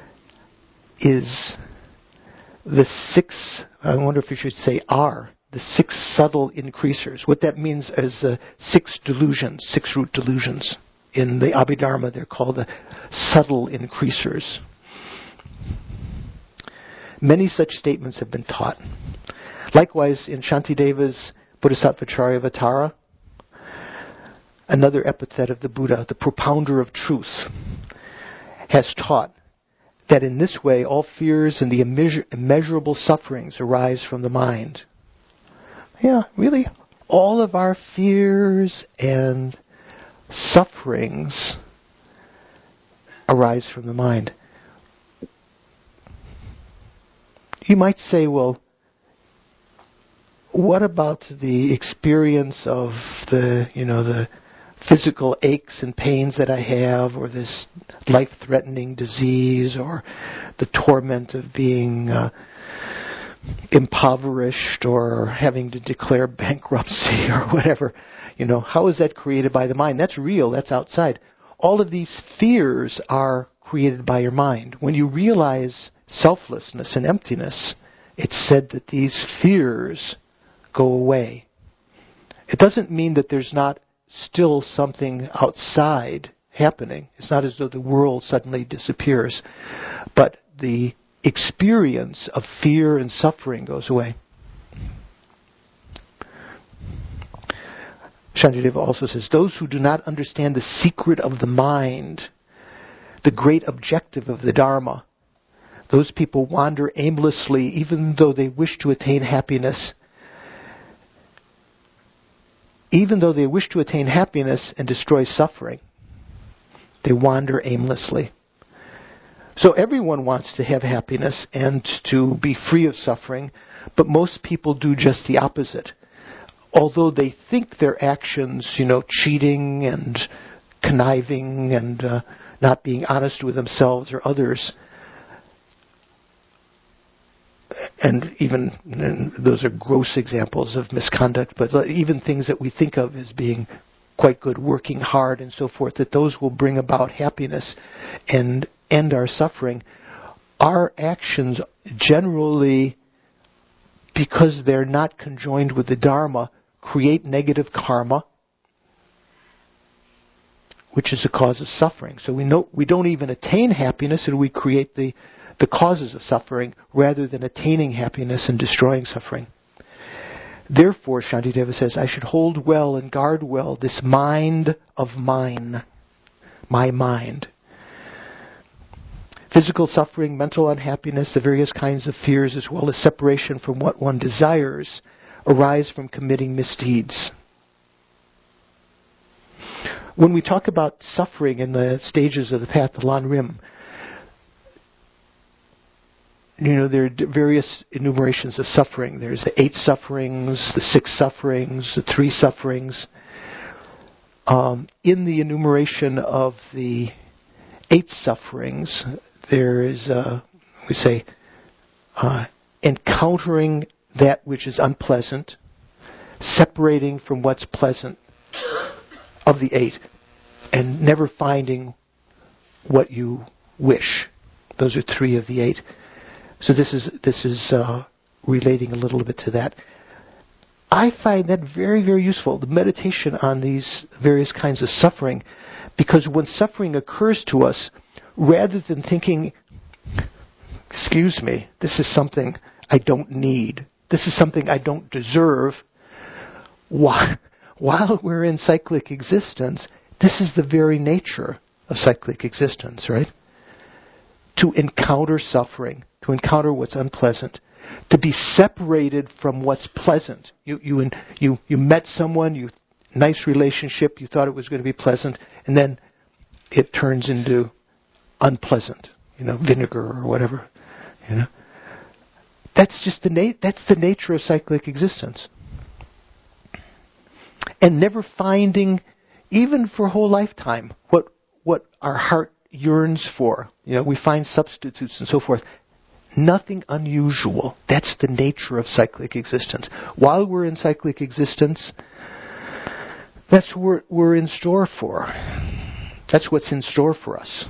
is the six, I wonder if you should say are, the six subtle increasers. What that means is the six delusions, six root delusions. In the Abhidharma, they're called the subtle increasers. Many such statements have been taught. Likewise, in Shantideva's Bodhisattvacharya Vatara, another epithet of the Buddha, the propounder of truth, has taught that in this way all fears and the immeasur- immeasurable sufferings arise from the mind. Yeah, really, all of our fears and sufferings arise from the mind. You might say, well, what about the experience of the, you know, the physical aches and pains that I have, or this life-threatening disease, or the torment of being uh, impoverished, or having to declare bankruptcy, or whatever. You know, how is that created by the mind? That's real. That's outside. All of these fears are created by your mind. When you realize selflessness and emptiness, it's said that these fears go away. It doesn't mean that there's not still something outside happening. It's not as though the world suddenly disappears, but the experience of fear and suffering goes away. Shantideva also says, those who do not understand the secret of the mind, the great objective of the Dharma, Those people wander aimlessly even though they wish to attain happiness. Even though they wish to attain happiness and destroy suffering, they wander aimlessly. So everyone wants to have happiness and to be free of suffering, but most people do just the opposite. Although they think their actions, you know, cheating and conniving and uh, not being honest with themselves or others, and even and those are gross examples of misconduct, but even things that we think of as being quite good, working hard and so forth, that those will bring about happiness and end our suffering. Our actions generally, because they're not conjoined with the Dharma, create negative karma, which is a cause of suffering. So we know we don't even attain happiness, and we create the, the causes of suffering rather than attaining happiness and destroying suffering. Therefore, Shantideva says, I should hold well and guard well this mind of mine, my mind. Physical suffering, mental unhappiness, the various kinds of fears, as well as separation from what one desires, arise from committing misdeeds. When we talk about suffering in the stages of the path of Lan Rim, you know, there are various enumerations of suffering. There's the eight sufferings, the six sufferings, the three sufferings. Um, in the enumeration of the eight sufferings, there is, uh, we say, uh, encountering that which is unpleasant, separating from what's pleasant of the eight, and never finding what you wish. Those are three of the eight. So this is this is uh, relating a little bit to that. I find that very, very useful, the meditation on these various kinds of suffering, because when suffering occurs to us, rather than thinking, excuse me, this is something I don't need, this is something I don't deserve, while, while we're in cyclic existence, this is the very nature of cyclic existence, right? To encounter suffering, to encounter what's unpleasant, to be separated from what's pleasant. You you you you met someone, you nice relationship, you thought it was going to be pleasant, and then it turns into unpleasant, you know, vinegar or whatever, you know. That's just the na- that's the nature of cyclic existence. And never finding, even for a whole lifetime, what what our heart yearns for. You know, we find substitutes and so forth. Nothing unusual. That's the nature of cyclic existence. While we're in cyclic existence, that's what we're in store for. That's what's in store for us.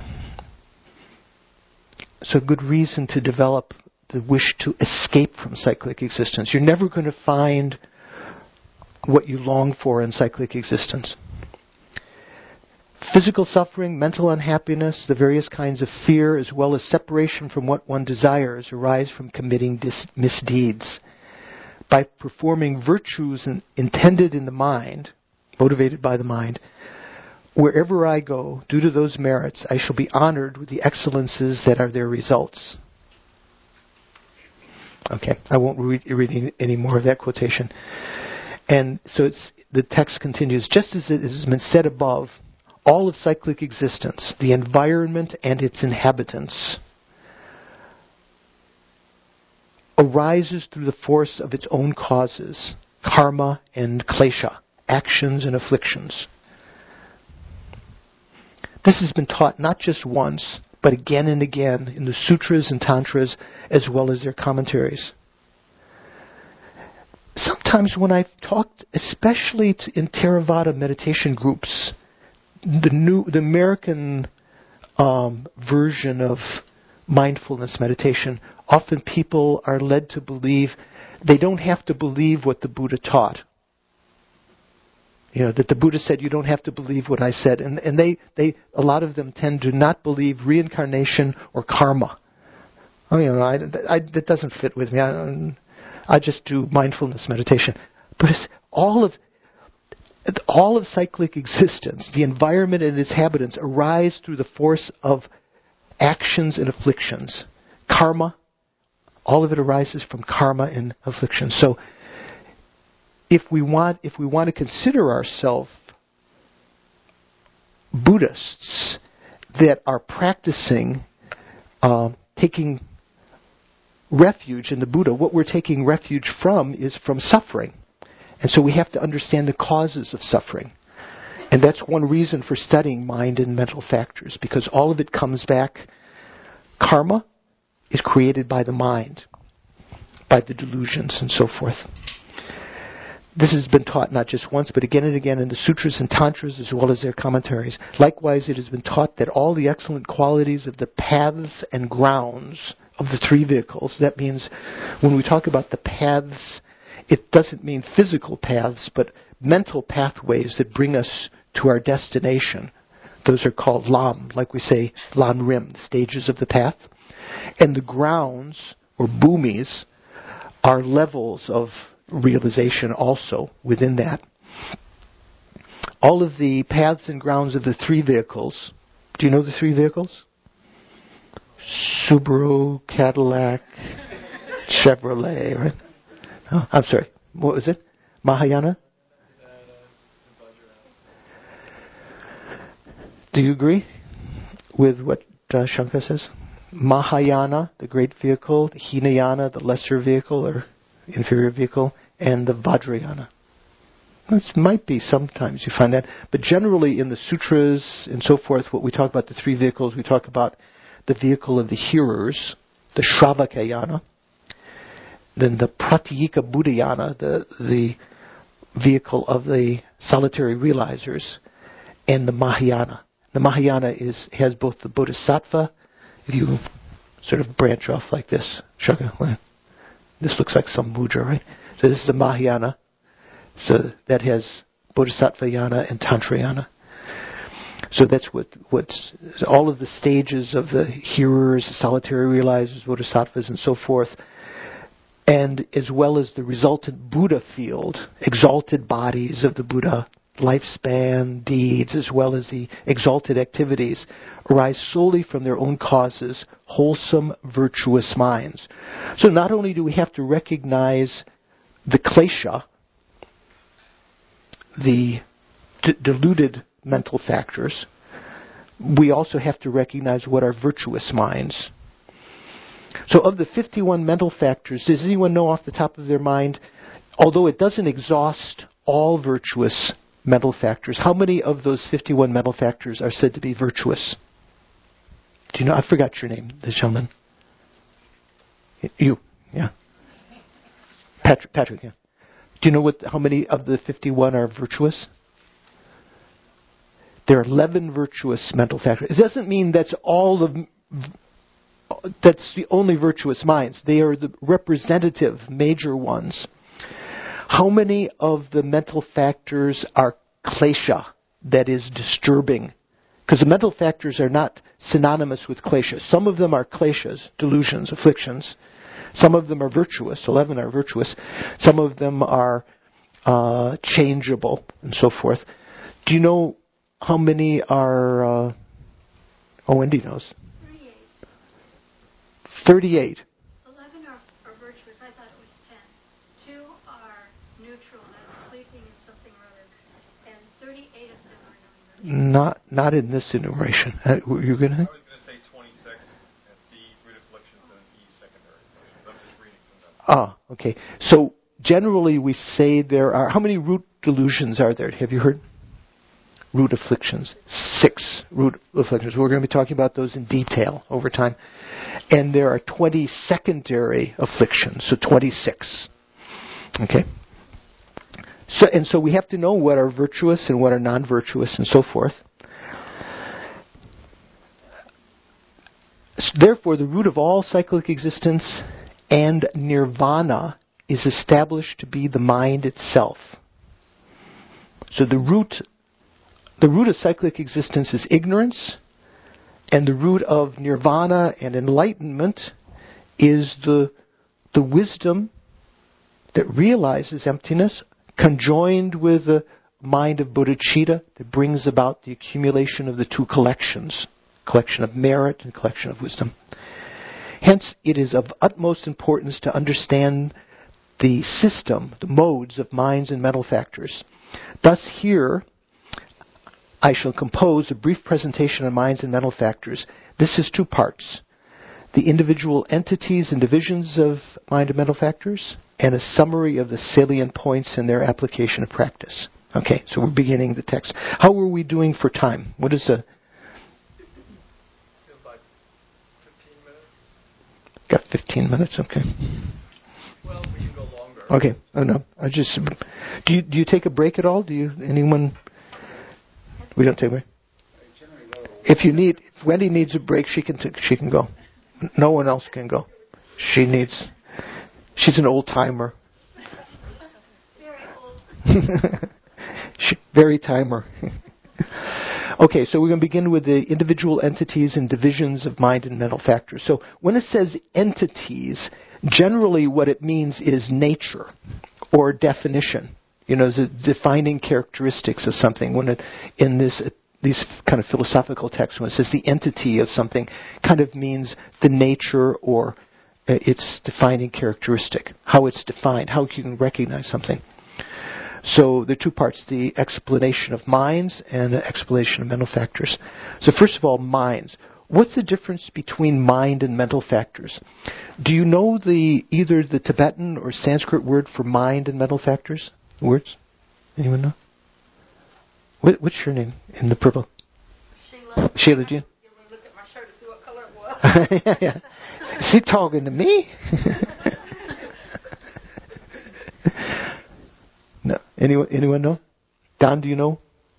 So good reason to develop the wish to escape from cyclic existence. You're never going to find what you long for in cyclic existence. Physical suffering, mental unhappiness, the various kinds of fear, as well as separation from what one desires, arise from committing dis- misdeeds. By performing virtues in, intended in the mind, motivated by the mind, wherever I go, due to those merits, I shall be honored with the excellences that are their results. Okay, I won't read, read any more of that quotation. And so it's, the text continues, just as it has been said above, all of cyclic existence, the environment and its inhabitants, arises through the force of its own causes, karma and klesha, actions and afflictions. This has been taught not just once, but again and again in the sutras and tantras, as well as their commentaries. Sometimes when I've talked, especially to, in Theravada meditation groups, the new, the American um, version of mindfulness meditation, often people are led to believe they don't have to believe what the Buddha taught. You know, that the Buddha said, you don't have to believe what I said. And, and they, they, a lot of them tend to not believe reincarnation or karma. Oh, you know, I, I, that doesn't fit with me. I, I just do mindfulness meditation. But it's all of, all of cyclic existence, the environment and its inhabitants, arise through the force of actions and afflictions. karma. All of it arises from karma and affliction. So if we want, if we want to consider ourselves Buddhists that are practicing uh, taking refuge in the Buddha, what we're taking refuge from is from suffering. And so we have to understand the causes of suffering. And that's one reason for studying mind and mental factors, because all of it comes back. Karma is created by the mind, by the delusions and so forth. This has been taught not just once, but again and again in the sutras and tantras as well as their commentaries. Likewise, it has been taught that all the excellent qualities of the paths and grounds of the three vehicles, that means when we talk about the paths, it doesn't mean physical paths, but mental pathways that bring us to our destination. Those are called lam, like we say, lam rim, the stages of the path. And the grounds, or bhumis, are levels of realization also within that. All of the paths and grounds of the three vehicles, do you know the three vehicles? Subaru, Cadillac, Chevrolet, right? Oh, I'm sorry, what was it? Mahayana? Do you agree with what uh, Shankar says? Mahayana, the great vehicle, Hinayana, the lesser vehicle or inferior vehicle, and the Vajrayana. This might be sometimes you find that, but generally in the sutras and so forth, what we talk about the three vehicles, we talk about the vehicle of the hearers, the Shravakayana, then the Pratyeka Buddhayana, the, the vehicle of the solitary realizers, and the Mahayana. The Mahayana is has both the Bodhisattva, if you sort of branch off like this, Shaka, this looks like some mudra, right? So this is the Mahayana. So that has Bodhisattvayana and Tantrayana. So that's what what's all of the stages of the hearers, the solitary realizers, Bodhisattvas, and so forth, and as well as the resultant Buddha field, exalted bodies of the Buddha, lifespan, deeds, as well as the exalted activities, arise solely from their own causes, wholesome, virtuous minds. So not only do we have to recognize the klesha, the d- deluded mental factors, we also have to recognize what are virtuous minds. So of the fifty-one mental factors, does anyone know off the top of their mind, although it doesn't exhaust all virtuous mental factors, how many of those fifty-one mental factors are said to be virtuous? Do you know? I forgot your name, the gentleman. You, yeah. Patrick, Patrick, yeah. Do you know what? How many of the fifty-one are virtuous? There are eleven virtuous mental factors. It doesn't mean that's all of, that's the only virtuous minds. They are the representative, major ones. How many of the mental factors are klesha, that is disturbing? Because the mental factors are not synonymous with klesha. Some of them are kleshas, delusions, afflictions. Some of them are virtuous. Eleven are virtuous. Some of them are uh, changeable, and so forth. Do you know how many are... Uh, oh, Wendy knows. Thirty-eight. Thirty-eight. Eleven are, are virtuous. I thought it was ten. Two are neutral, that's sleeping and something or other. And thirty-eight of them are non-virtuous. Not, not in this enumeration. Uh, were you going to? I was going to say twenty-six, and D, root afflictions, and E, secondary. I'm just reading from that. Ah, okay. So generally we say there are, how many root delusions are there? Have you heard? Root afflictions. Six root afflictions. We're going to be talking about those in detail over time. And there are twenty secondary afflictions, so twenty-six. Okay? So, and so we have to know what are virtuous and what are non-virtuous and so forth. Therefore, the root of all cyclic existence and nirvana is established to be the mind itself. So the root, the root of cyclic existence is ignorance, and the root of nirvana and enlightenment is the the wisdom that realizes emptiness, conjoined with the mind of bodhicitta that brings about the accumulation of the two collections, collection of merit and collection of wisdom. Hence, it is of utmost importance to understand the system, the modes of minds and mental factors. Thus, here, I shall compose a brief presentation on minds and mental factors. This is two parts: the individual entities and divisions of mind and mental factors, and a summary of the salient points in their application of practice. Okay, so we're beginning the text. How are we doing for time? What is the... About fifteen minutes. Got fifteen minutes, okay. Well, we can go longer. Okay, oh no, I just... Do you, do you take a break at all? Do you, anyone... We don't take a break? If you need, if Wendy needs a break, she can, t- she can go. No one else can go. She needs... She's an old-timer. She, very timer. Okay, so we're going to begin with the individual entities and divisions of mind and mental factors. So when it says entities, generally what it means is nature or definition. You know, the defining characteristics of something. When it, in this these kind of philosophical texts, when it says the entity of something, kind of means the nature or uh, its defining characteristic, how it's defined, how you can recognize something. So there are two parts, the explanation of minds and the explanation of mental factors. So first of all, minds. What's the difference between mind and mental factors? Do you know the either the Tibetan or Sanskrit word for mind and mental factors? Words? Anyone know? What, what's your name in the purple? Sheila. Sheila, do you? You want to look at my shirt and see what color it was? yeah, yeah. Is he talking to me? No. Anyone? Anyone know? Don, do you know?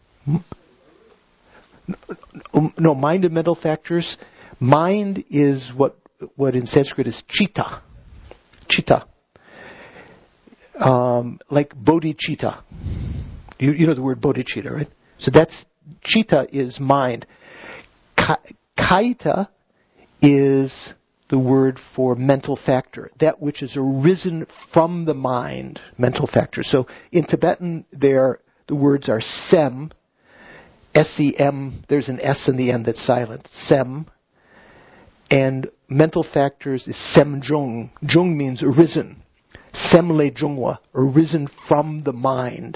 No. Mind and mental factors. Mind is what what in Sanskrit is chitta. Chitta. Um, like bodhicitta. You, you know the word bodhicitta, right? So that's chitta is mind. Ka, kaita is the word for mental factor, that which is arisen from the mind, mental factor. So in Tibetan, there the words are sem, S E M, there's an S in the end that's silent, sem, and mental factors is sem jung. Jung means arisen. Sem le jungwa, arisen from the mind.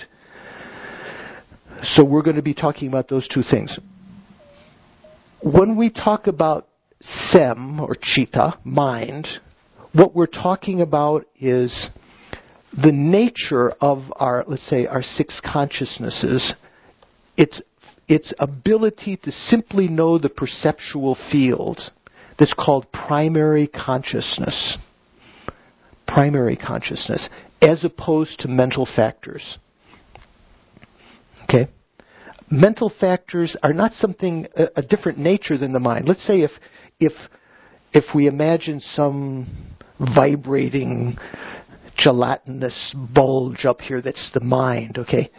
So we're going to be talking about those two things. When we talk about sem, or chitta, mind, what we're talking about is the nature of our, let's say, our six consciousnesses. It's its ability to simply know the perceptual field that's called primary consciousness. Primary consciousness, as opposed to mental factors. Okay? Mental factors are not something, a, a different nature than the mind. Let's say if if if we imagine some vibrating gelatinous bulge up here that's the mind, okay?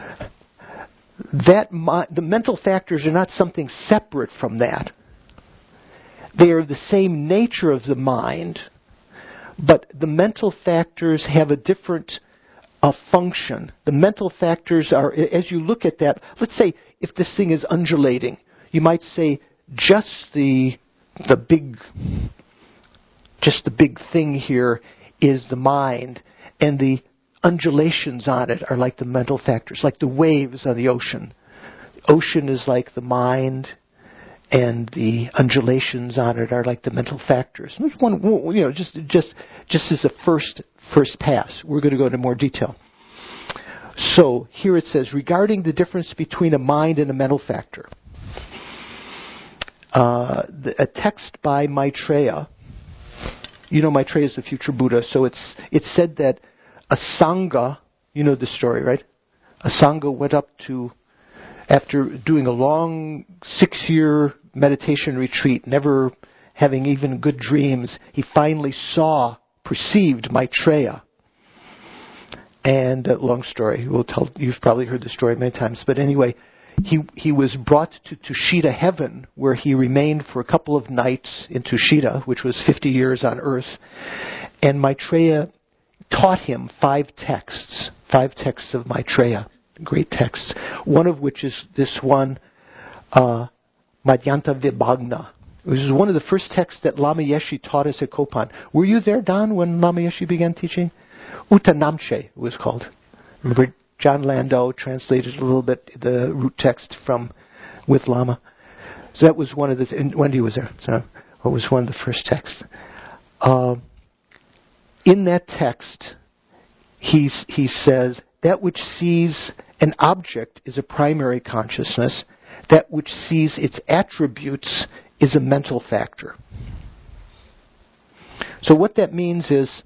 That mi- the mental factors are not something separate from that. They are the same nature of the mind, but the mental factors have a different uh, function. The mental factors are, as you look at that, let's say if this thing is undulating, you might say just the the big, just the big thing here is the mind, and the undulations on it are like the mental factors, like the waves on the ocean. The ocean is like the mind, and the undulations on it are like the mental factors. There's one, you know, just just just as a first first pass. We're going to go into more detail. So here it says, regarding the difference between a mind and a mental factor. Uh, the, a text by Maitreya. You know, Maitreya is the future Buddha. So it's it's said that a sangha, you know the story, right? A sangha went up to, after doing a long six-year meditation retreat, never having even good dreams, he finally saw, perceived Maitreya. And, uh, long story, we'll tell, you've probably heard the story many times, but anyway, he he was brought to Tushita heaven, where he remained for a couple of nights in Tushita, which was fifty years on earth, and Maitreya taught him five texts, five texts of Maitreya, great texts, one of which is this one, uh, Madhyanta Vibhagna. This is one of the first texts that Lama Yeshe taught us at Kopan. Were you there, Don, when Lama Yeshe began teaching? Uta Namche it was called. Remember, John Landau translated a little bit the root text from with Lama. So that was one of the... Th- Wendy was there. So it was one of the first texts. Uh, in that text, he, he says, that which sees an object is a primary consciousness. That which sees its attributes is a mental factor. So what that means is,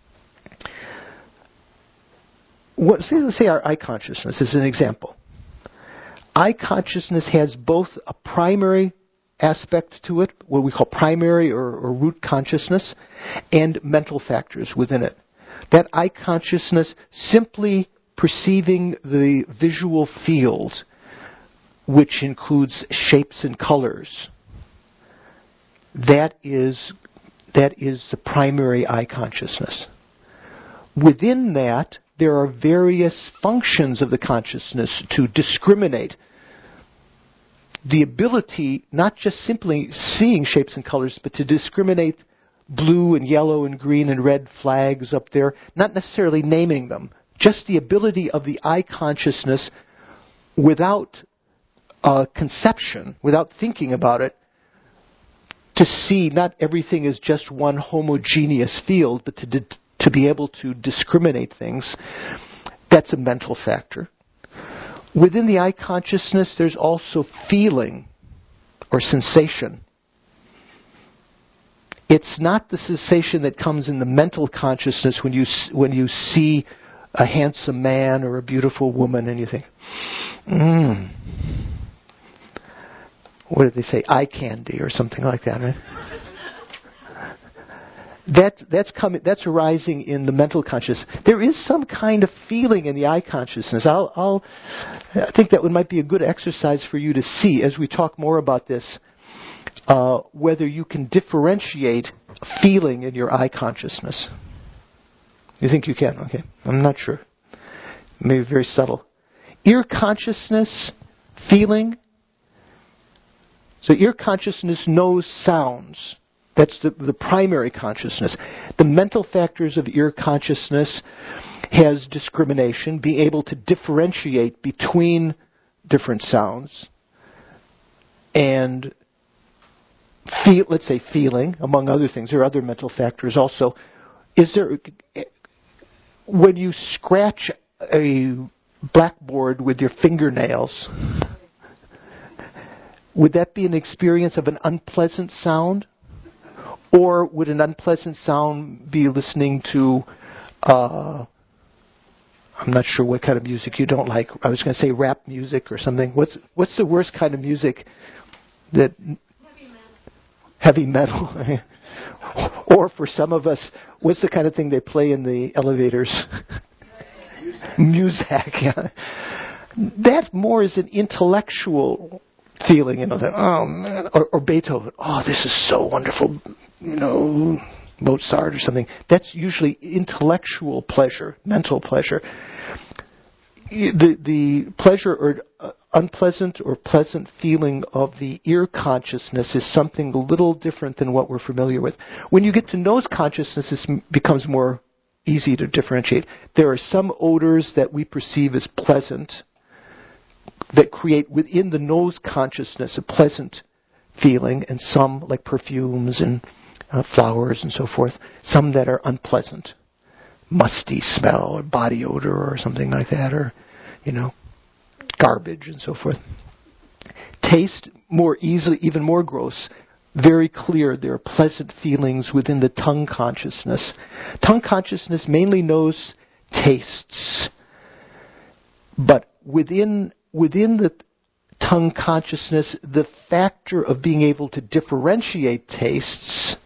what, say, let's say our eye consciousness is an example. Eye consciousness has both a primary aspect to it, what we call primary or, or root consciousness, and mental factors within it. That eye consciousness simply perceiving the visual field, which includes shapes and colors, that is that is the primary eye consciousness. Within that, there are various functions of the consciousness to discriminate. The ability, not just simply seeing shapes and colors, but to discriminate blue and yellow and green and red flags up there, not necessarily naming them, just the ability of the eye consciousness without uh, conception, without thinking about it, to see not everything is just one homogeneous field, but to di- to be able to discriminate things. That's a mental factor. Within the eye consciousness, there's also feeling or sensation. It's not the sensation that comes in the mental consciousness when you when you see a handsome man or a beautiful woman and you think, mmm, what did they say, eye candy or something like that, right? That, that's coming. That's arising in the mental consciousness. There is some kind of feeling in the eye consciousness. I'll, I'll, I think that one might be a good exercise for you to see as we talk more about this, uh, whether you can differentiate feeling in your eye consciousness. You think you can? Okay. I'm not sure. Maybe very subtle. Ear consciousness, feeling. So ear consciousness knows sounds. That's the, the primary consciousness. The mental factors of ear consciousness has discrimination, being able to differentiate between different sounds, and feel, let's say feeling, among other things. There are other mental factors also. Is there, when you scratch a blackboard with your fingernails, would that be an experience of an unpleasant sound? Or would an unpleasant sound be listening to, uh, I'm not sure what kind of music you don't like. I was going to say rap music or something. What's what's the worst kind of music that... Heavy metal. Heavy metal. Or for some of us, what's the kind of thing they play in the elevators? Music. Yeah. That more is an intellectual feeling, you know, that, oh man, or, or Beethoven, oh, this is so wonderful, you know, Mozart or something. That's usually intellectual pleasure, mental pleasure. The the pleasure or uh, unpleasant or pleasant feeling of the ear consciousness is something a little different than what we're familiar with. When you get to nose consciousness, it becomes more easy to differentiate. There are some odors that we perceive as pleasant, that create within the nose consciousness a pleasant feeling, and some, like perfumes and uh, flowers and so forth, some that are unpleasant, musty smell or body odor or something like that, or, you know, garbage and so forth. Taste, more easily, even more gross, very clear. There are pleasant feelings within the tongue consciousness. Tongue consciousness mainly knows tastes, but within Within the tongue consciousness, the factor of being able to differentiate tastes,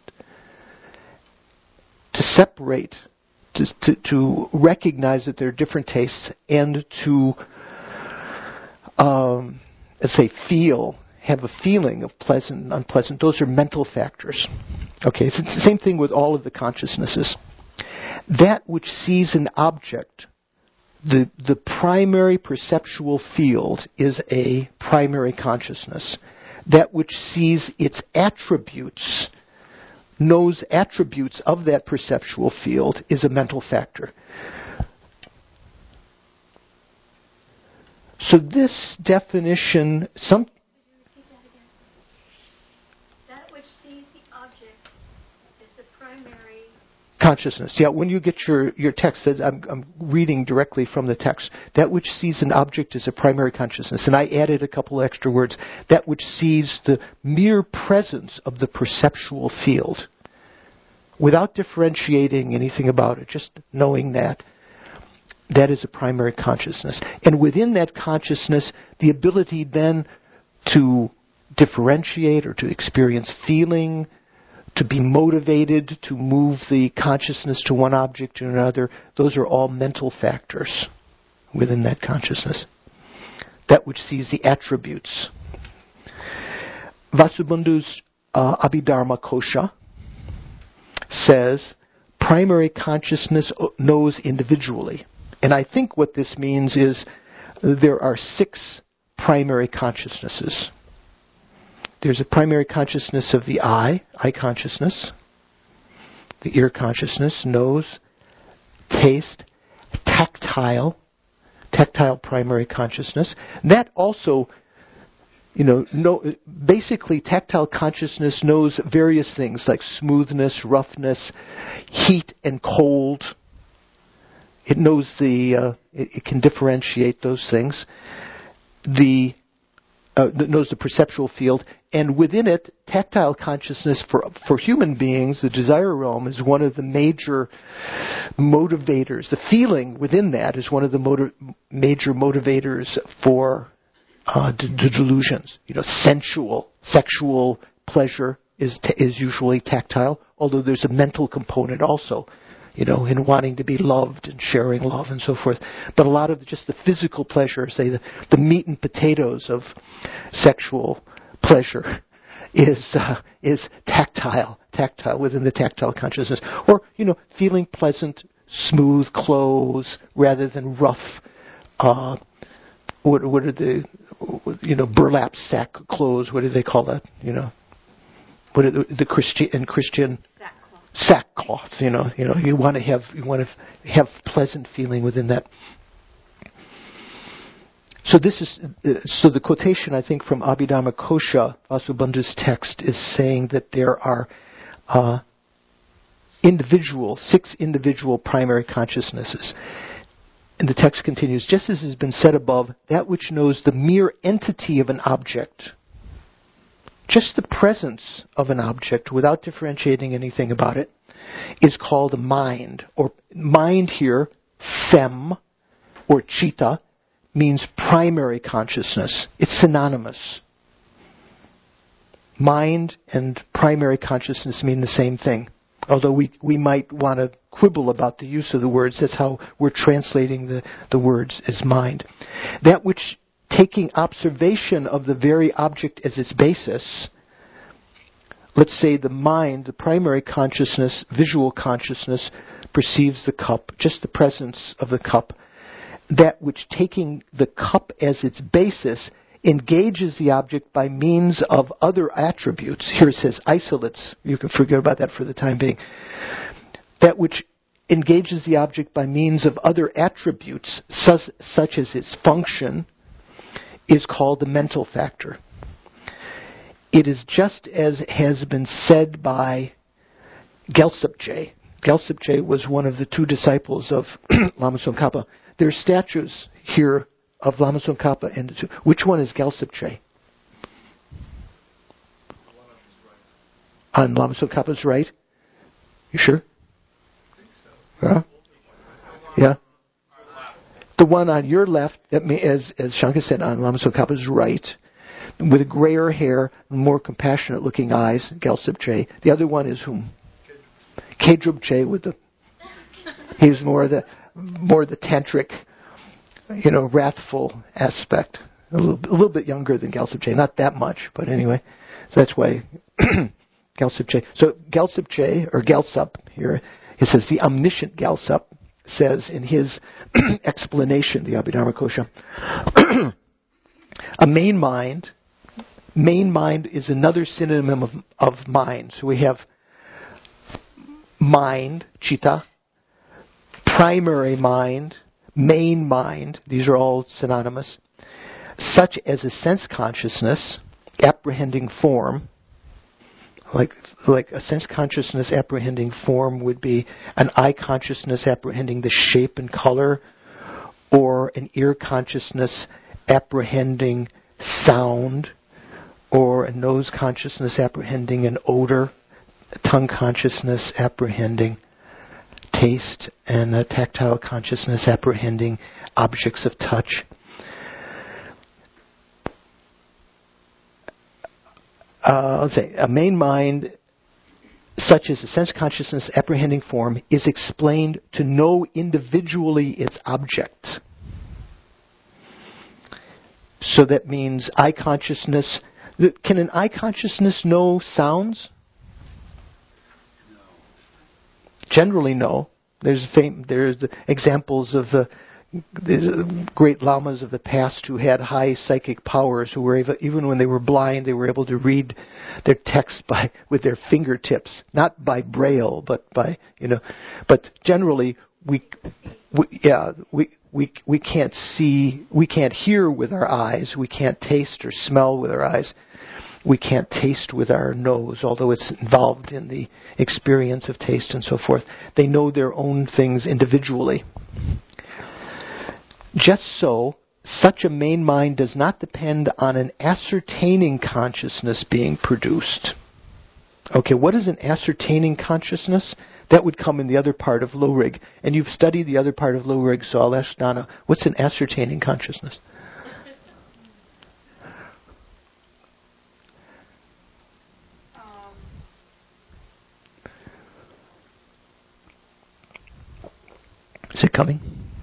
to separate, to, to, to recognize that there are different tastes, and to, um, let's say, feel, have a feeling of pleasant and unpleasant, those are mental factors. Okay, so it's the same thing with all of the consciousnesses. That which sees an object, The the primary perceptual field is a primary consciousness. that which sees its attributes, knows attributes of that perceptual field, is a mental factor. So this definition, some that which sees the object is the primary consciousness. Yeah, when you get your, your text, I'm, I'm reading directly from the text. That which sees an object is a primary consciousness. And I added a couple extra words. That which sees the mere presence of the perceptual field without differentiating anything about it, just knowing that. That is a primary consciousness. And within that consciousness, the ability then to differentiate or to experience feeling, to be motivated, to move the consciousness to one object to another, those are all mental factors within that consciousness. That which sees the attributes. Vasubandhu's uh, Abhidharma Kosha says, primary consciousness knows individually. And I think what this means is there are six primary consciousnesses. There's a primary consciousness of the eye, eye consciousness, the ear consciousness, nose, taste, tactile, tactile primary consciousness. That also, you know, know, basically tactile consciousness knows various things like smoothness, roughness, heat and cold. It knows the, uh, it, it can differentiate those things. The uh, it knows the perceptual field, and within it, tactile consciousness for for human beings, the desire realm, is one of the major motivators. The feeling within that is one of the motiv- major motivators for uh, d- d- delusions. You know, sensual, sexual pleasure is t- is usually tactile, although there's a mental component also. You know, in wanting to be loved and sharing love and so forth. But a lot of just the physical pleasure, say the, the meat and potatoes of sexual pleasure, is uh, is tactile, tactile within the tactile consciousness. Or, you know, feeling pleasant, smooth clothes rather than rough, uh, what, what are the, you know, burlap sack clothes, what do they call that, you know? What are the, the Christian, in Christian... sackcloth, you know, you know, you want to have you want to have pleasant feeling within that. So this is uh, so the quotation I think from Abhidharma Kosha, Vasubandhu's text, is saying that there are uh, individual six individual primary consciousnesses. And the text continues, just as has been said above, that which knows the mere entity of an object. Just the presence of an object without differentiating anything about it is called a mind. Or mind here, sem, or chitta, means primary consciousness. It's synonymous. Mind and primary consciousness mean the same thing. Although we, we might want to quibble about the use of the words. That's how we're translating the, the words as mind. That which, taking observation of the very object as its basis, let's say the mind, the primary consciousness, visual consciousness, perceives the cup, just the presence of the cup. That which, taking the cup as its basis, engages the object by means of other attributes. Here it says isolates. You can forget about that for the time being. That which engages the object by means of other attributes, such, such as its function, is called the mental factor. It is just as has been said by Gyaltsab-je. Gyaltsab-je was one of the two disciples of Lama Tsongkhapa. There are statues here of Lama Tsongkhapa and the two. Which one is Gyaltsab-je? On Lama Tsongkhapa's right? You sure? I think so. Yeah. Yeah. The one on your left, that may, as as Shankar said, on Lama Tsongkhapa's right, with grayer hair, more compassionate-looking eyes, Gyaltsab-je. The other one is whom? Khedrub-je with the. He's more the more the tantric, you know, wrathful aspect. A little, a little bit younger than Gyaltsab-je, not that much, but anyway. So that's why Gyaltsab-je. So Gyaltsab-je, or Gyaltsab here, it says the omniscient Gyaltsab says in his explanation, the Abhidharma Kosha, a main mind, main mind is another synonym of, of mind. So we have mind, citta, primary mind, main mind. These are all synonymous. Such as a sense consciousness, apprehending form. Like, like a sense consciousness apprehending form would be an eye consciousness apprehending the shape and color, or an ear consciousness apprehending sound, or a nose consciousness apprehending an odor, a tongue consciousness apprehending taste, and a tactile consciousness apprehending objects of touch. Uh, let's say a main mind, such as a sense consciousness apprehending form, is explained to know individually its objects. So that means eye consciousness. Can an eye consciousness know sounds? No. Generally, no. There's fam- there's the examples of the great lamas of the past who had high psychic powers, who were able, even when they were blind, they were able to read their text by with their fingertips, not by braille, but by you know. But generally, we, we yeah we we we can't see, we can't hear with our eyes, we can't taste or smell with our eyes, we can't taste with our nose, although it's involved in the experience of taste and so forth. They know their own things individually. Just so, such a main mind does not depend on an ascertaining consciousness being produced. Okay, what is an ascertaining consciousness? That would come in the other part of Lorig. And you've studied the other part of Lorig, so I'll ask Donna, what's an ascertaining consciousness? Um, Is it coming?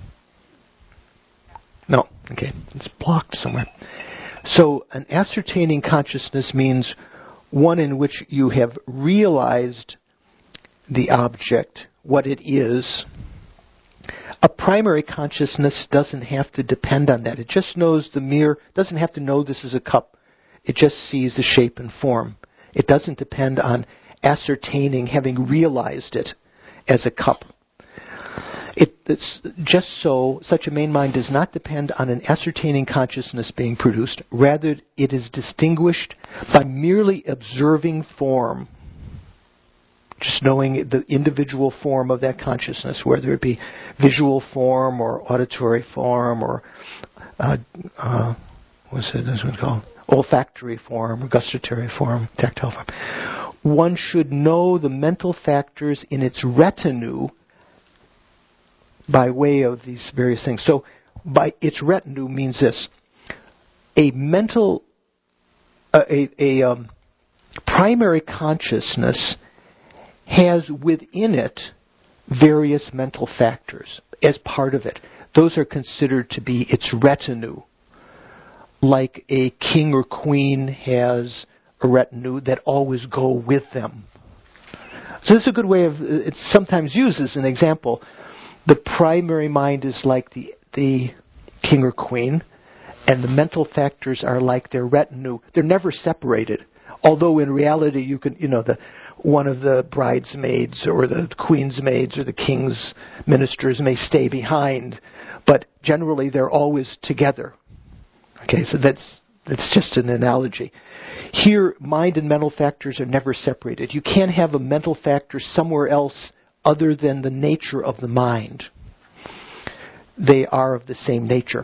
No. Okay. It's blocked somewhere. So an ascertaining consciousness means one in which you have realized the object, what it is. A primary consciousness doesn't have to depend on that. It just knows the mere, doesn't have to know this is a cup. It just sees the shape and form. It doesn't depend on ascertaining, having realized it as a cup. It, it's just so, such a main mind does not depend on an ascertaining consciousness being produced. Rather, it is distinguished by merely observing form. Just knowing the individual form of that consciousness, whether it be visual form or auditory form or, uh, uh, what's it, this one called? Olfactory form, or gustatory form, tactile form. One should know the mental factors in its retinue by way of these various things. So, by its retinue means this: a mental, uh, a, a um, primary consciousness has within it various mental factors as part of it. Those are considered to be its retinue. Like a king or queen has a retinue that always go with them. So this is a good way of, it's sometimes used as an example. The primary mind is like the the king or queen, and the mental factors are like their retinue. They're never separated. Although in reality, you can, you know, the one of the bridesmaids or the queen's maids or the king's ministers may stay behind, but generally they're always together. Okay, so that's that's just an analogy. Here, mind and mental factors are never separated. You can't have a mental factor somewhere else other than the nature of the mind. They are of the same nature.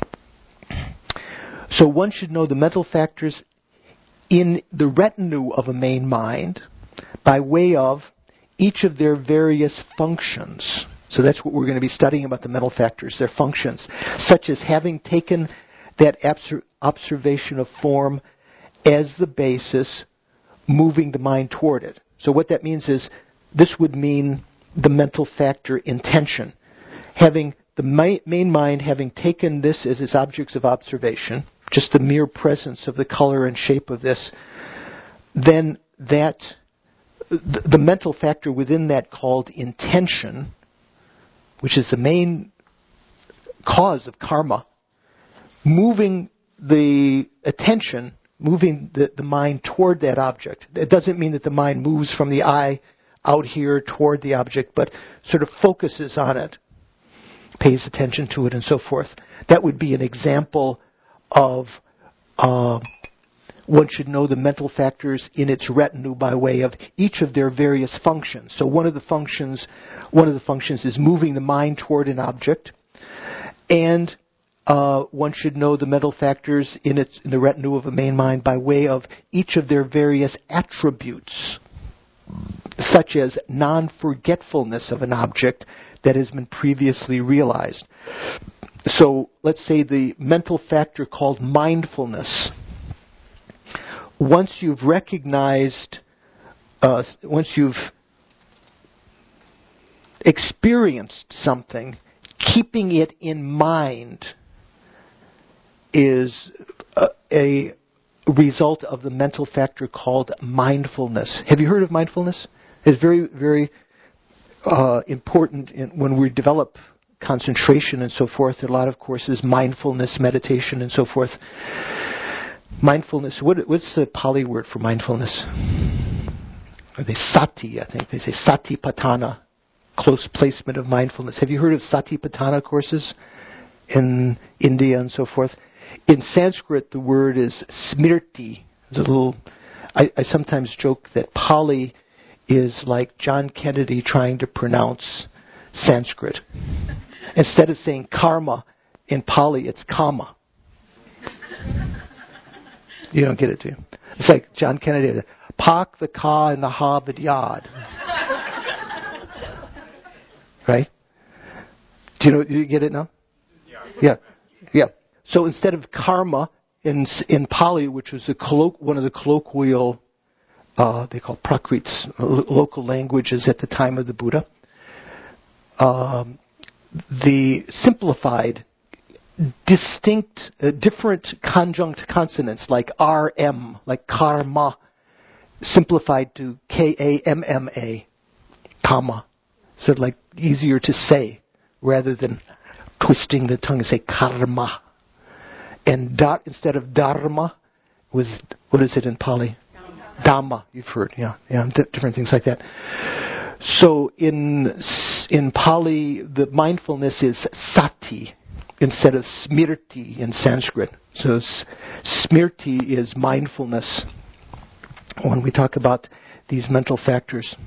So one should know the mental factors in the retinue of a main mind by way of each of their various functions. So that's what we're going to be studying about the mental factors, their functions, such as having taken that absor- observation of form as the basis, moving the mind toward it. So what that means is, this would mean the mental factor intention. Having the main mind having taken this as its objects of observation, just the mere presence of the color and shape of this, then that, the, the mental factor within that called intention, which is the main cause of karma, moving the attention moving the, the mind toward that object. It doesn't mean that the mind moves from the eye out here toward the object, but sort of focuses on it, pays attention to it, and so forth. That would be an example of uh, one should know the mental factors in its retinue by way of each of their various functions. So one of the functions, one of the functions is moving the mind toward an object, and uh, one should know the mental factors in its in the retinue of a main mind by way of each of their various attributes, such as non-forgetfulness of an object that has been previously realized. So let's say the mental factor called mindfulness. Once you've recognized, uh, once you've experienced something, keeping it in mind is a, a result of the mental factor called mindfulness. Have you heard of mindfulness? It's very, very uh, important in, when we develop concentration and so forth. A lot of courses, mindfulness, meditation, and so forth. Mindfulness, what, what's the Pali word for mindfulness? Are they sati, I think. They say satipatthana, close placement of mindfulness. Have you heard of satipatthana courses in India and so forth? In Sanskrit, the word is smriti. It's a little, I, I sometimes joke that Pali is like John Kennedy trying to pronounce Sanskrit. Instead of saying karma, in Pali it's kama. You don't get it, do you? It's like John Kennedy, pak the ka and the ha vidyad. Right? Do you know? Do you get it now? Yeah. Yeah. Yeah. So instead of karma in in Pali, which was a colloq- one of the colloquial, uh, they call prakrits, local languages at the time of the Buddha, um, the simplified, distinct, uh, different conjunct consonants like R M, like karma, simplified to K A M M A, kama. So like easier to say rather than twisting the tongue and say karma. And da, instead of dharma was, what is it in Pali? Dhamma, you've heard, yeah, yeah, different things like that. So in in Pali, the mindfulness is sati instead of smriti in Sanskrit. So smriti is mindfulness when we talk about these mental factors.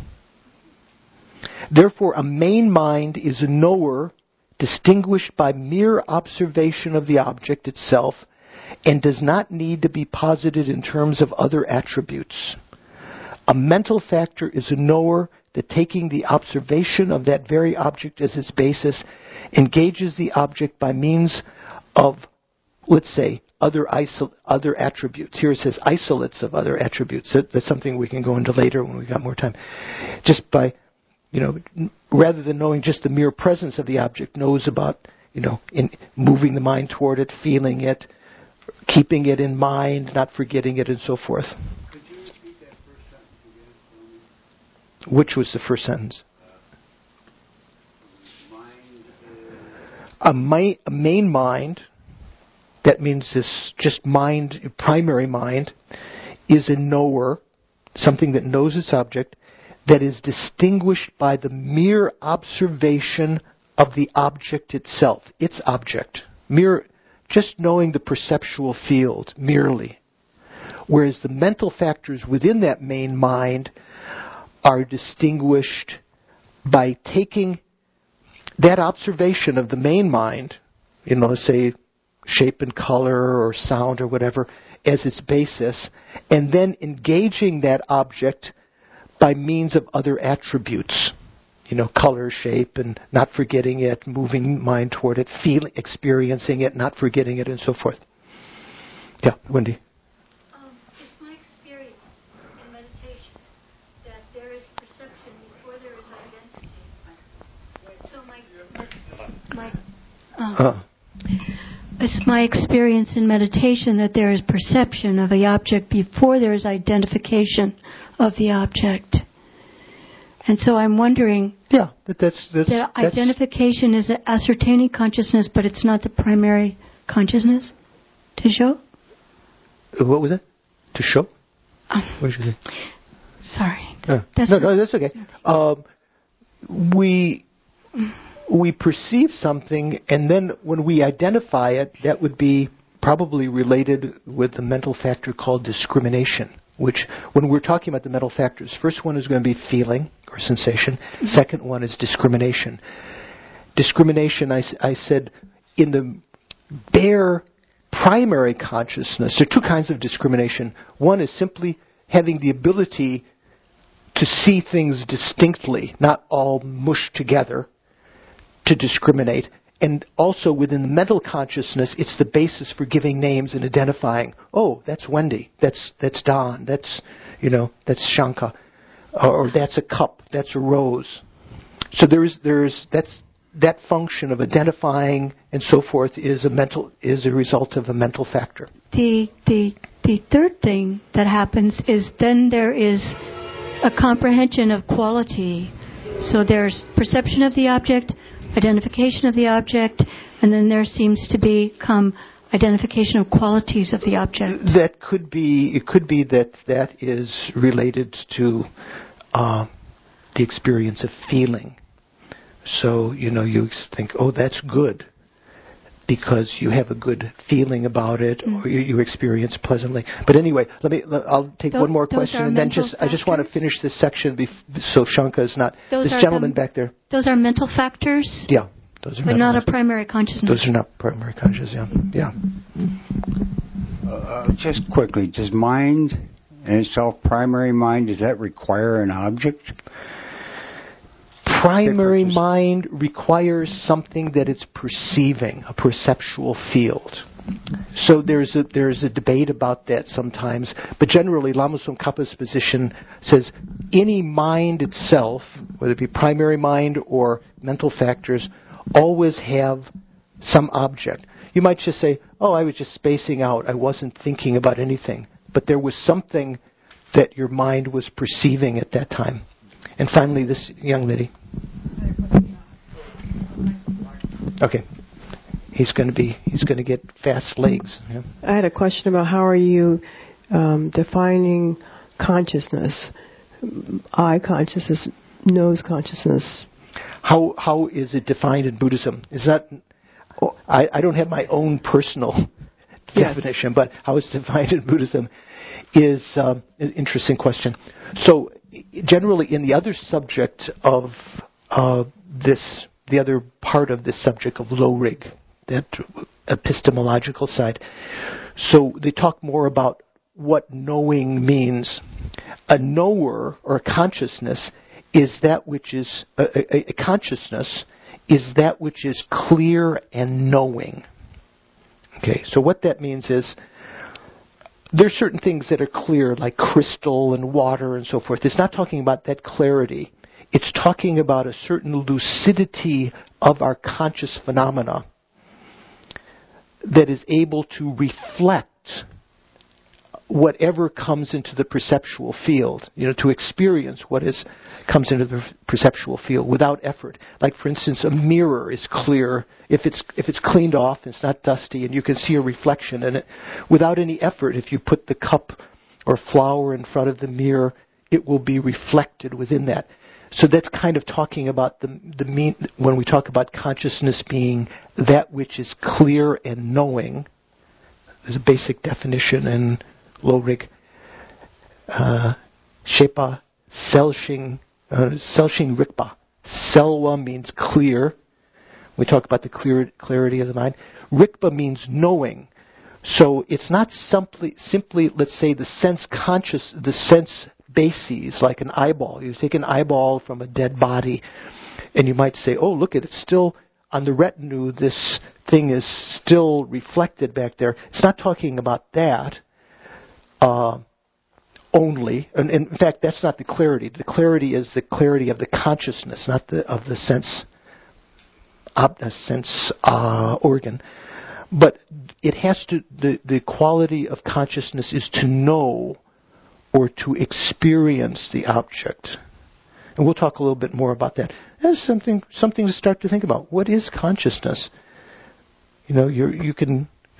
Therefore, a main mind is a knower distinguished by mere observation of the object itself and does not need to be posited in terms of other attributes. A mental factor is a knower that, taking the observation of that very object as its basis, engages the object by means of, let's say, other isol- other attributes. Here it says isolates of other attributes. That, that's something we can go into later when we've got more time. Just by, you know, rather than knowing just the mere presence of the object, knows about, you know, in moving the mind toward it, feeling it, keeping it in mind, not forgetting it, and so forth. Could you repeat that first sentence again for me? Which was the first sentence? Uh, mind is... A, mi- a main mind, that means this just mind, primary mind, is a knower, something that knows its object, that is distinguished by the mere observation of the object itself, its object. Mere, just knowing the perceptual field, merely. Whereas the mental factors within that main mind are distinguished by taking that observation of the main mind, you know, say shape and color or sound or whatever, as its basis, and then engaging that object by means of other attributes, you know, color, shape, and not forgetting it, moving mind toward it, feeling, experiencing it, not forgetting it, and so forth. Yeah, Wendy. Um, it's my experience in meditation that there is perception before there is identity. So my, my uh, Uh, it's my experience in meditation that there is perception of the object before there is identification of the object. And so I'm wondering, yeah, that, that's, that's... the that's, identification is an ascertaining consciousness, but it's not the primary consciousness to show? What was it? To show? Um, What did you say? sorry. Uh, That's no, no, that's okay. Um, we we perceive something, and then when we identify it, that would be probably related with the mental factor called discrimination. Which, when we're talking about the mental factors, first one is going to be feeling or sensation. Mm-hmm. Second one is discrimination. Discrimination, I, I said, in the bare primary consciousness, there are two kinds of discrimination. One is simply having the ability to see things distinctly, not all mushed together, to discriminate. And also within the mental consciousness, it's the basis for giving names and identifying, oh, that's Wendy, that's that's Don, that's, you know, that's Shanka, or, or that's a cup, that's a rose. So there's there's that's that function of identifying and so forth is a mental is a result of a mental factor. The the the third thing that happens is then there is a comprehension of quality. So there's perception of the object, identification of the object, and then there seems to become identification of qualities of the object. That could be, it could be that that is related to uh, the experience of feeling. So, you know, you think, oh, that's good, because you have a good feeling about it, mm. or you, you experience pleasantly. But anyway, let me. Let, I'll take those, one more question, and then just factors? I just want to finish this section, bef- so Shanka is not. Those this gentleman the, back there. Those are mental factors. Yeah, those are. But not a primary consciousness. Those are not primary consciousness. Yeah, yeah. Uh, just quickly, does mind in itself, primary mind, does that require an object? Primary mind requires something that it's perceiving, a perceptual field. So there's a there's a debate about that sometimes, but generally Lama Tsongkhapa's position says any mind itself, whether it be primary mind or mental factors, always have some object. You might just say, oh, I was just spacing out, I wasn't thinking about anything. But there was something that your mind was perceiving at that time. And finally, this young lady. Okay, he's going to be he's going to get fast legs. Yeah. I had a question about how are you um, defining consciousness, eye consciousness, nose consciousness. How how is it defined in Buddhism? Is that I, I don't have my own personal yes. definition, but how it's defined in Buddhism is um, an interesting question. So. Generally, in the other subject of uh, this, the other part of this subject of Lorig, that epistemological side, so they talk more about what knowing means. A knower or a consciousness is that which is a, a, a consciousness is that which is clear and knowing. Okay, so what that means is. There's certain things that are clear, like crystal and water and so forth. It's not talking about that clarity. It's talking about a certain lucidity of our conscious phenomena that is able to reflect whatever comes into the perceptual field, you know, to experience what is comes into the perceptual field without effort. Like, for instance, a mirror is clear if it's if it's cleaned off, it's not dusty, and you can see a reflection in it without any effort. If you put the cup or flower in front of the mirror, it will be reflected within that. So that's kind of talking about the the mean when we talk about consciousness being that which is clear and knowing. There's a basic definition in Lorig, uh, Shepa, Selshing, uh, Selshing Rikpa. Selwa means clear. We talk about the clear, clarity of the mind. Rikpa means knowing. So it's not simply, simply, let's say, the sense conscious, the sense bases, like an eyeball. You take an eyeball from a dead body, and you might say, oh, look, it's still on the retinue, this thing is still reflected back there. It's not talking about that. Uh, only, and, and in fact, that's not the clarity. The clarity is the clarity of the consciousness, not the of the sense, ob, sense uh, organ. But it has to. The the quality of consciousness is to know or to experience the object, and we'll talk a little bit more about that. That's something something to start to think about. What is consciousness? You know, you you can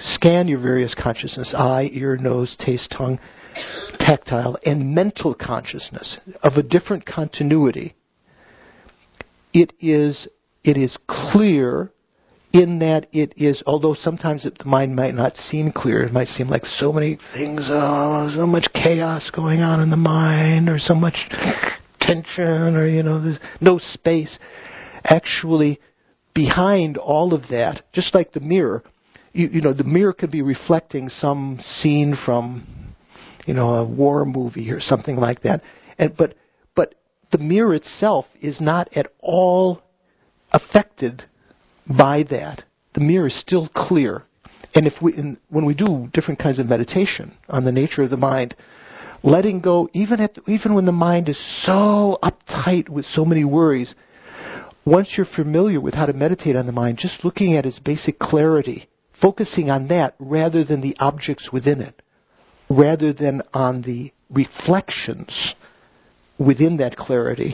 scan your various consciousness, eye, ear, nose, taste, tongue, tactile, and mental consciousness of a different continuity, it is it is clear in that it is, although sometimes it, the mind might not seem clear, it might seem like so many things, oh, so much chaos going on in the mind, or so much tension, or, you know, there's no space. Actually, behind all of that, just like the mirror, you, you know, the mirror could be reflecting some scene from, you know, a war movie or something like that. And but but the mirror itself is not at all affected by that. The mirror is still clear. And if we, in, when we do different kinds of meditation on the nature of the mind, letting go, even at, even when the mind is so uptight with so many worries, once you're familiar with how to meditate on the mind, just looking at its basic clarity, focusing on that rather than the objects within it, rather than on the reflections within that clarity,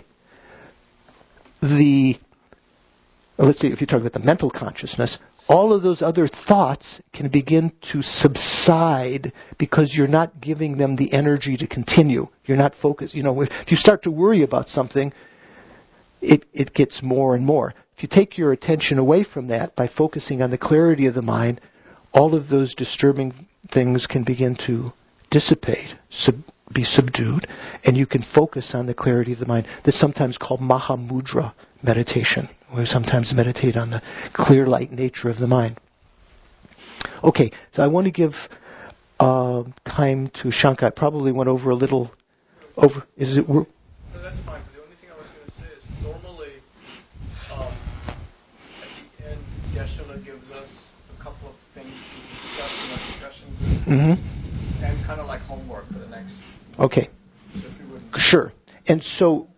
the, let's say if you talk about the mental consciousness, all of those other thoughts can begin to subside because you're not giving them the energy to continue. You're not focused. You know, if you start to worry about something, it, it gets more and more. If you take your attention away from that by focusing on the clarity of the mind, all of those disturbing things can begin to dissipate, sub, be subdued, and you can focus on the clarity of the mind. That's sometimes called Mahamudra meditation. We sometimes meditate on the clear light nature of the mind. Okay, so I want to give uh, time to Shankar. I probably went over a little over. Is it? No, that's fine. But the only thing I was going to say is normally um, at the end, Yeshua gives us a couple of things to discuss in our discussion group, mm-hmm. and kind of like homework for the next. Okay. So if you wouldn't. Sure. And so.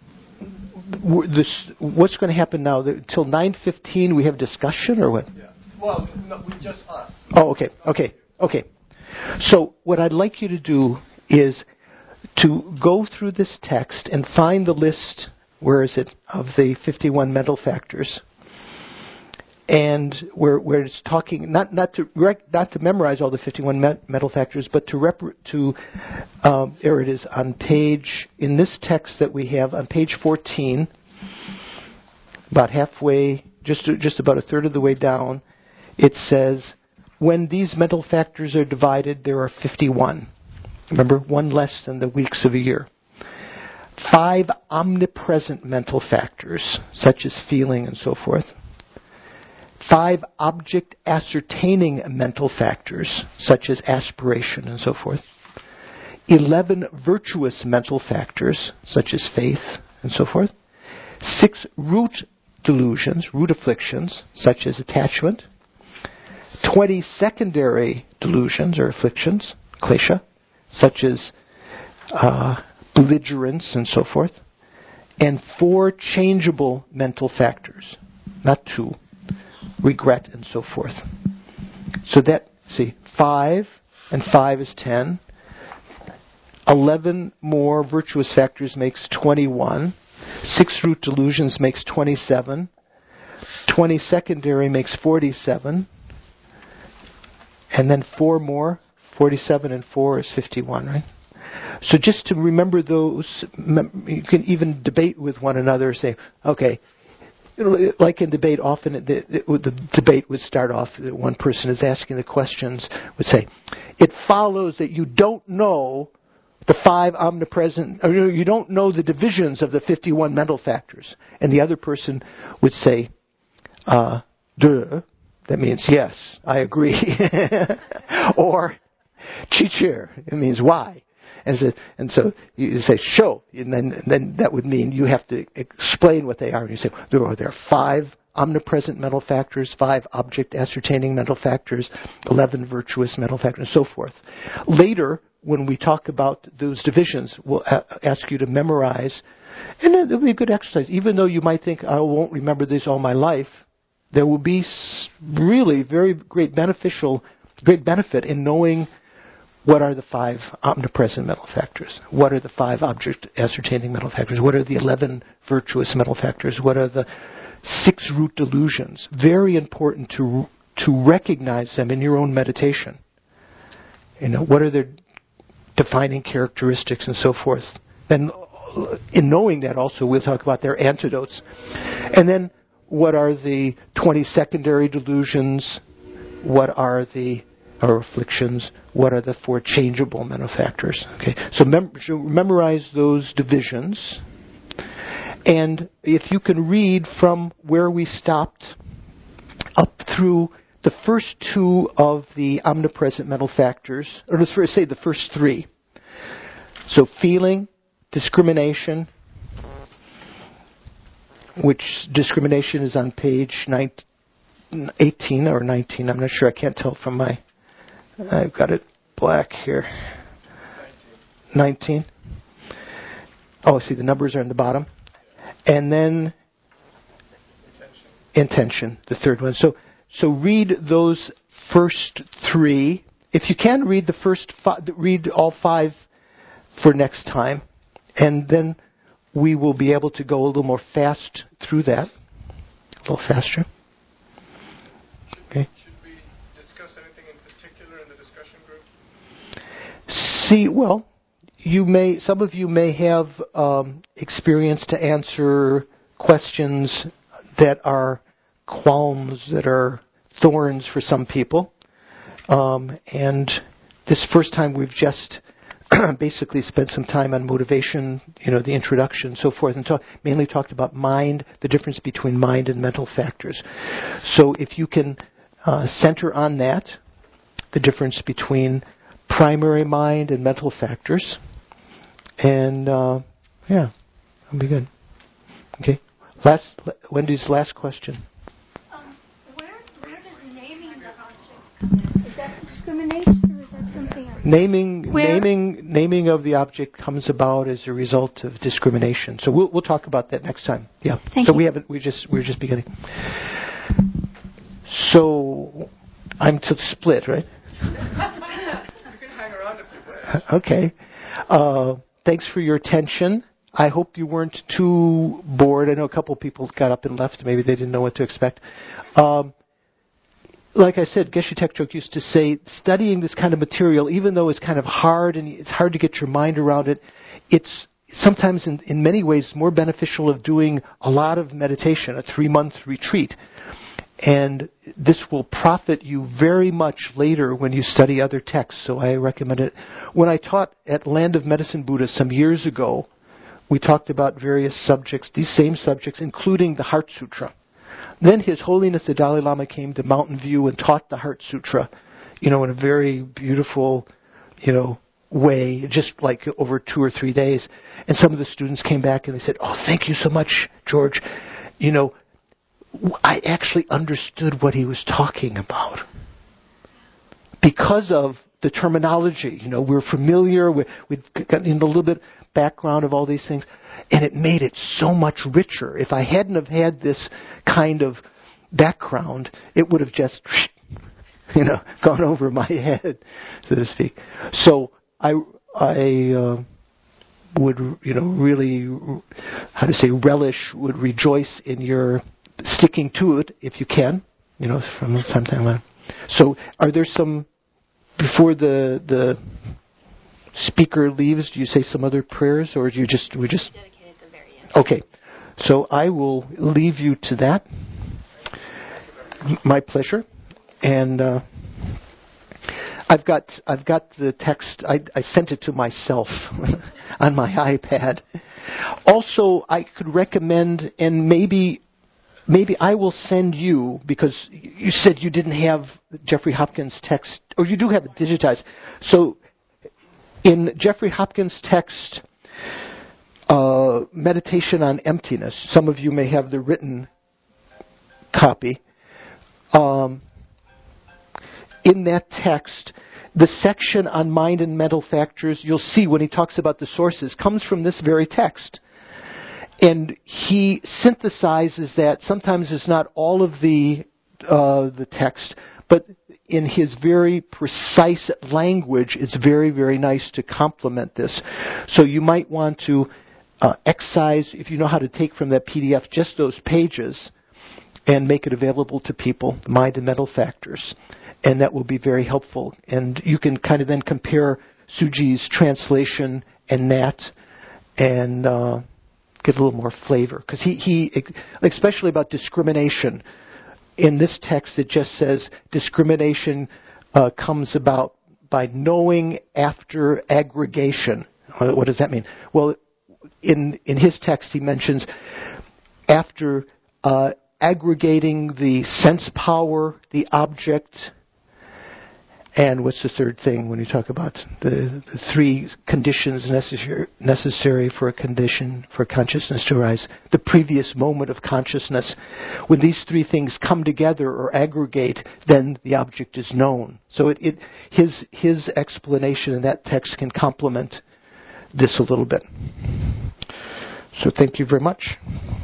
This, what's going to happen now? Until nine fifteen, we have discussion, or what? Yeah. Well, no, we just us. Oh, okay, okay, okay. So what I'd like you to do is to go through this text and find the list, where is it, of the fifty-one mental factors, and where where it's talking not not to not to memorize all the fifty-one mental factors, but to rep, to um, there it is on page in this text that we have on page fourteen, about halfway, just just about a third of the way down. It says, when these mental factors are divided, there are fifty-one. Remember, one less than the weeks of a year. Five omnipresent mental factors, such as feeling and so forth. Five object ascertaining mental factors, such as aspiration and so forth. Eleven virtuous mental factors, such as faith and so forth. Six root delusions, root afflictions, such as attachment. Twenty secondary delusions or afflictions, klesha, such as uh, belligerence and so forth. And four changeable mental factors, not two. Regret and so forth. So that, see, five and five is ten. Eleven more virtuous factors makes twenty-one. Six root delusions makes twenty-seven. Twenty secondary makes forty-seven. And then four more, forty-seven and four is fifty-one, right? So just to remember those, you can even debate with one another, say, okay, like in debate, often the, the, the debate would start off, one person is asking the questions, would say, it follows that you don't know the five omnipresent, or you don't know the divisions of the fifty-one mental factors. And the other person would say, uh, duh, that means yes, I agree. Or, chichir, it means why. And so, and so you say, show, and then, and then that would mean you have to explain what they are. And you say, there are, there are five omnipresent mental factors, five object ascertaining mental factors, eleven virtuous mental factors, and so forth. Later, when we talk about those divisions, we'll a- ask you to memorize, and it'll be a good exercise. Even though you might think, I won't remember this all my life, there will be really very great beneficial, great benefit in knowing what are the five omnipresent mental factors? What are the five object ascertaining mental factors? What are the eleven virtuous mental factors? What are the six root delusions? Very important to to recognize them in your own meditation. You know, what are their defining characteristics and so forth. Then in knowing that also, we'll talk about their antidotes. And then what are the twenty secondary delusions? What are the or afflictions? What are the four changeable mental factors? Okay, so, mem- so memorize those divisions. And if you can read from where we stopped up through the first two of the omnipresent mental factors, or let's say the first three. So feeling, discrimination, which discrimination is on page eighteen or nineteen. I'm not sure. I can't tell from my... I've got it black here. nineteen. Oh, see, the numbers are in the bottom. And then intention, intention the third one. So so read those first three. If you can, read the first five, read all five for next time. And then we will be able to go a little more fast through that. A little faster. Okay. Should we discuss anything in particular in the discussion group? See, well, you may. Some of you may have um, experience to answer questions that are qualms, that are thorns for some people. Um, and this first time we've just basically spent some time on motivation, you know, the introduction, so forth, and talk, mainly talked about mind, the difference between mind and mental factors. So if you can uh, center on that, the difference between primary mind and mental factors, and uh, yeah, that'll be good. Okay, last Wendy's last question. Um, where where does naming the object come in? Is that discrimination or is that something else? Naming Where? naming naming of the object comes about as a result of discrimination. So we'll we'll talk about that next time. Yeah. Thank so you. we haven't we just we're just beginning. So I'm to split, right? You can hang around if you wish. Okay. Uh, thanks for your attention. I hope you weren't too bored. I know a couple of people got up and left. Maybe they didn't know what to expect. Um, like I said, Geshe Tekchok used to say, studying this kind of material, even though it's kind of hard and it's hard to get your mind around it, it's sometimes in, in many ways more beneficial of doing a lot of meditation, a three-month retreat. And this will profit you very much later when you study other texts, so I recommend it. When I taught at Land of Medicine Buddha some years ago, we talked about various subjects, these same subjects, including the Heart Sutra. Then His Holiness the Dalai Lama came to Mountain View and taught the Heart Sutra, you know, in a very beautiful, you know, way, just like over two or three days. And some of the students came back and they said, "Oh, thank you so much, George. You know, I actually understood what he was talking about because of the terminology. You know, we're familiar. We're, we've gotten into a little bit background of all these things, and it made it so much richer. If I hadn't have had this kind of background, it would have just, you know, gone over my head, so to speak. So I, I uh, would, you know, really, how to say, relish, would rejoice in your sticking to it if you can, you know, from some time on. So, are there some before the the speaker leaves? Do you say some other prayers, or do you just we just Dedicated at the very end. Okay, so I will leave you to that. My pleasure, and uh, I've got I've got the text. I, I sent it to myself on my iPad. Also, I could recommend, and maybe. Maybe I will send you, because you said you didn't have Jeffrey Hopkins' text, or you do have it digitized. So in Jeffrey Hopkins' text, uh, Meditation on Emptiness, some of you may have the written copy. Um, in that text, the section on mind and mental factors, you'll see when he talks about the sources, comes from this very text. And he synthesizes that. Sometimes it's not all of the uh, the text, but in his very precise language, it's very, very nice to complement this. So you might want to uh, excise, if you know how to take from that P D F, just those pages, and make it available to people, mind and mental factors. And that will be very helpful. And you can kind of then compare Suji's translation and that and uh, get a little more flavor. Because he, he, especially about discrimination, in this text it just says discrimination uh, comes about by knowing after aggregation. What does that mean? Well, in, in his text he mentions after uh, aggregating the sense power, the object, and what's the third thing when you talk about the, the three conditions necessary, necessary for a condition for consciousness to arise? The previous moment of consciousness. When these three things come together or aggregate, then the object is known. So it, it, his, his explanation in that text can complement this a little bit. So thank you very much.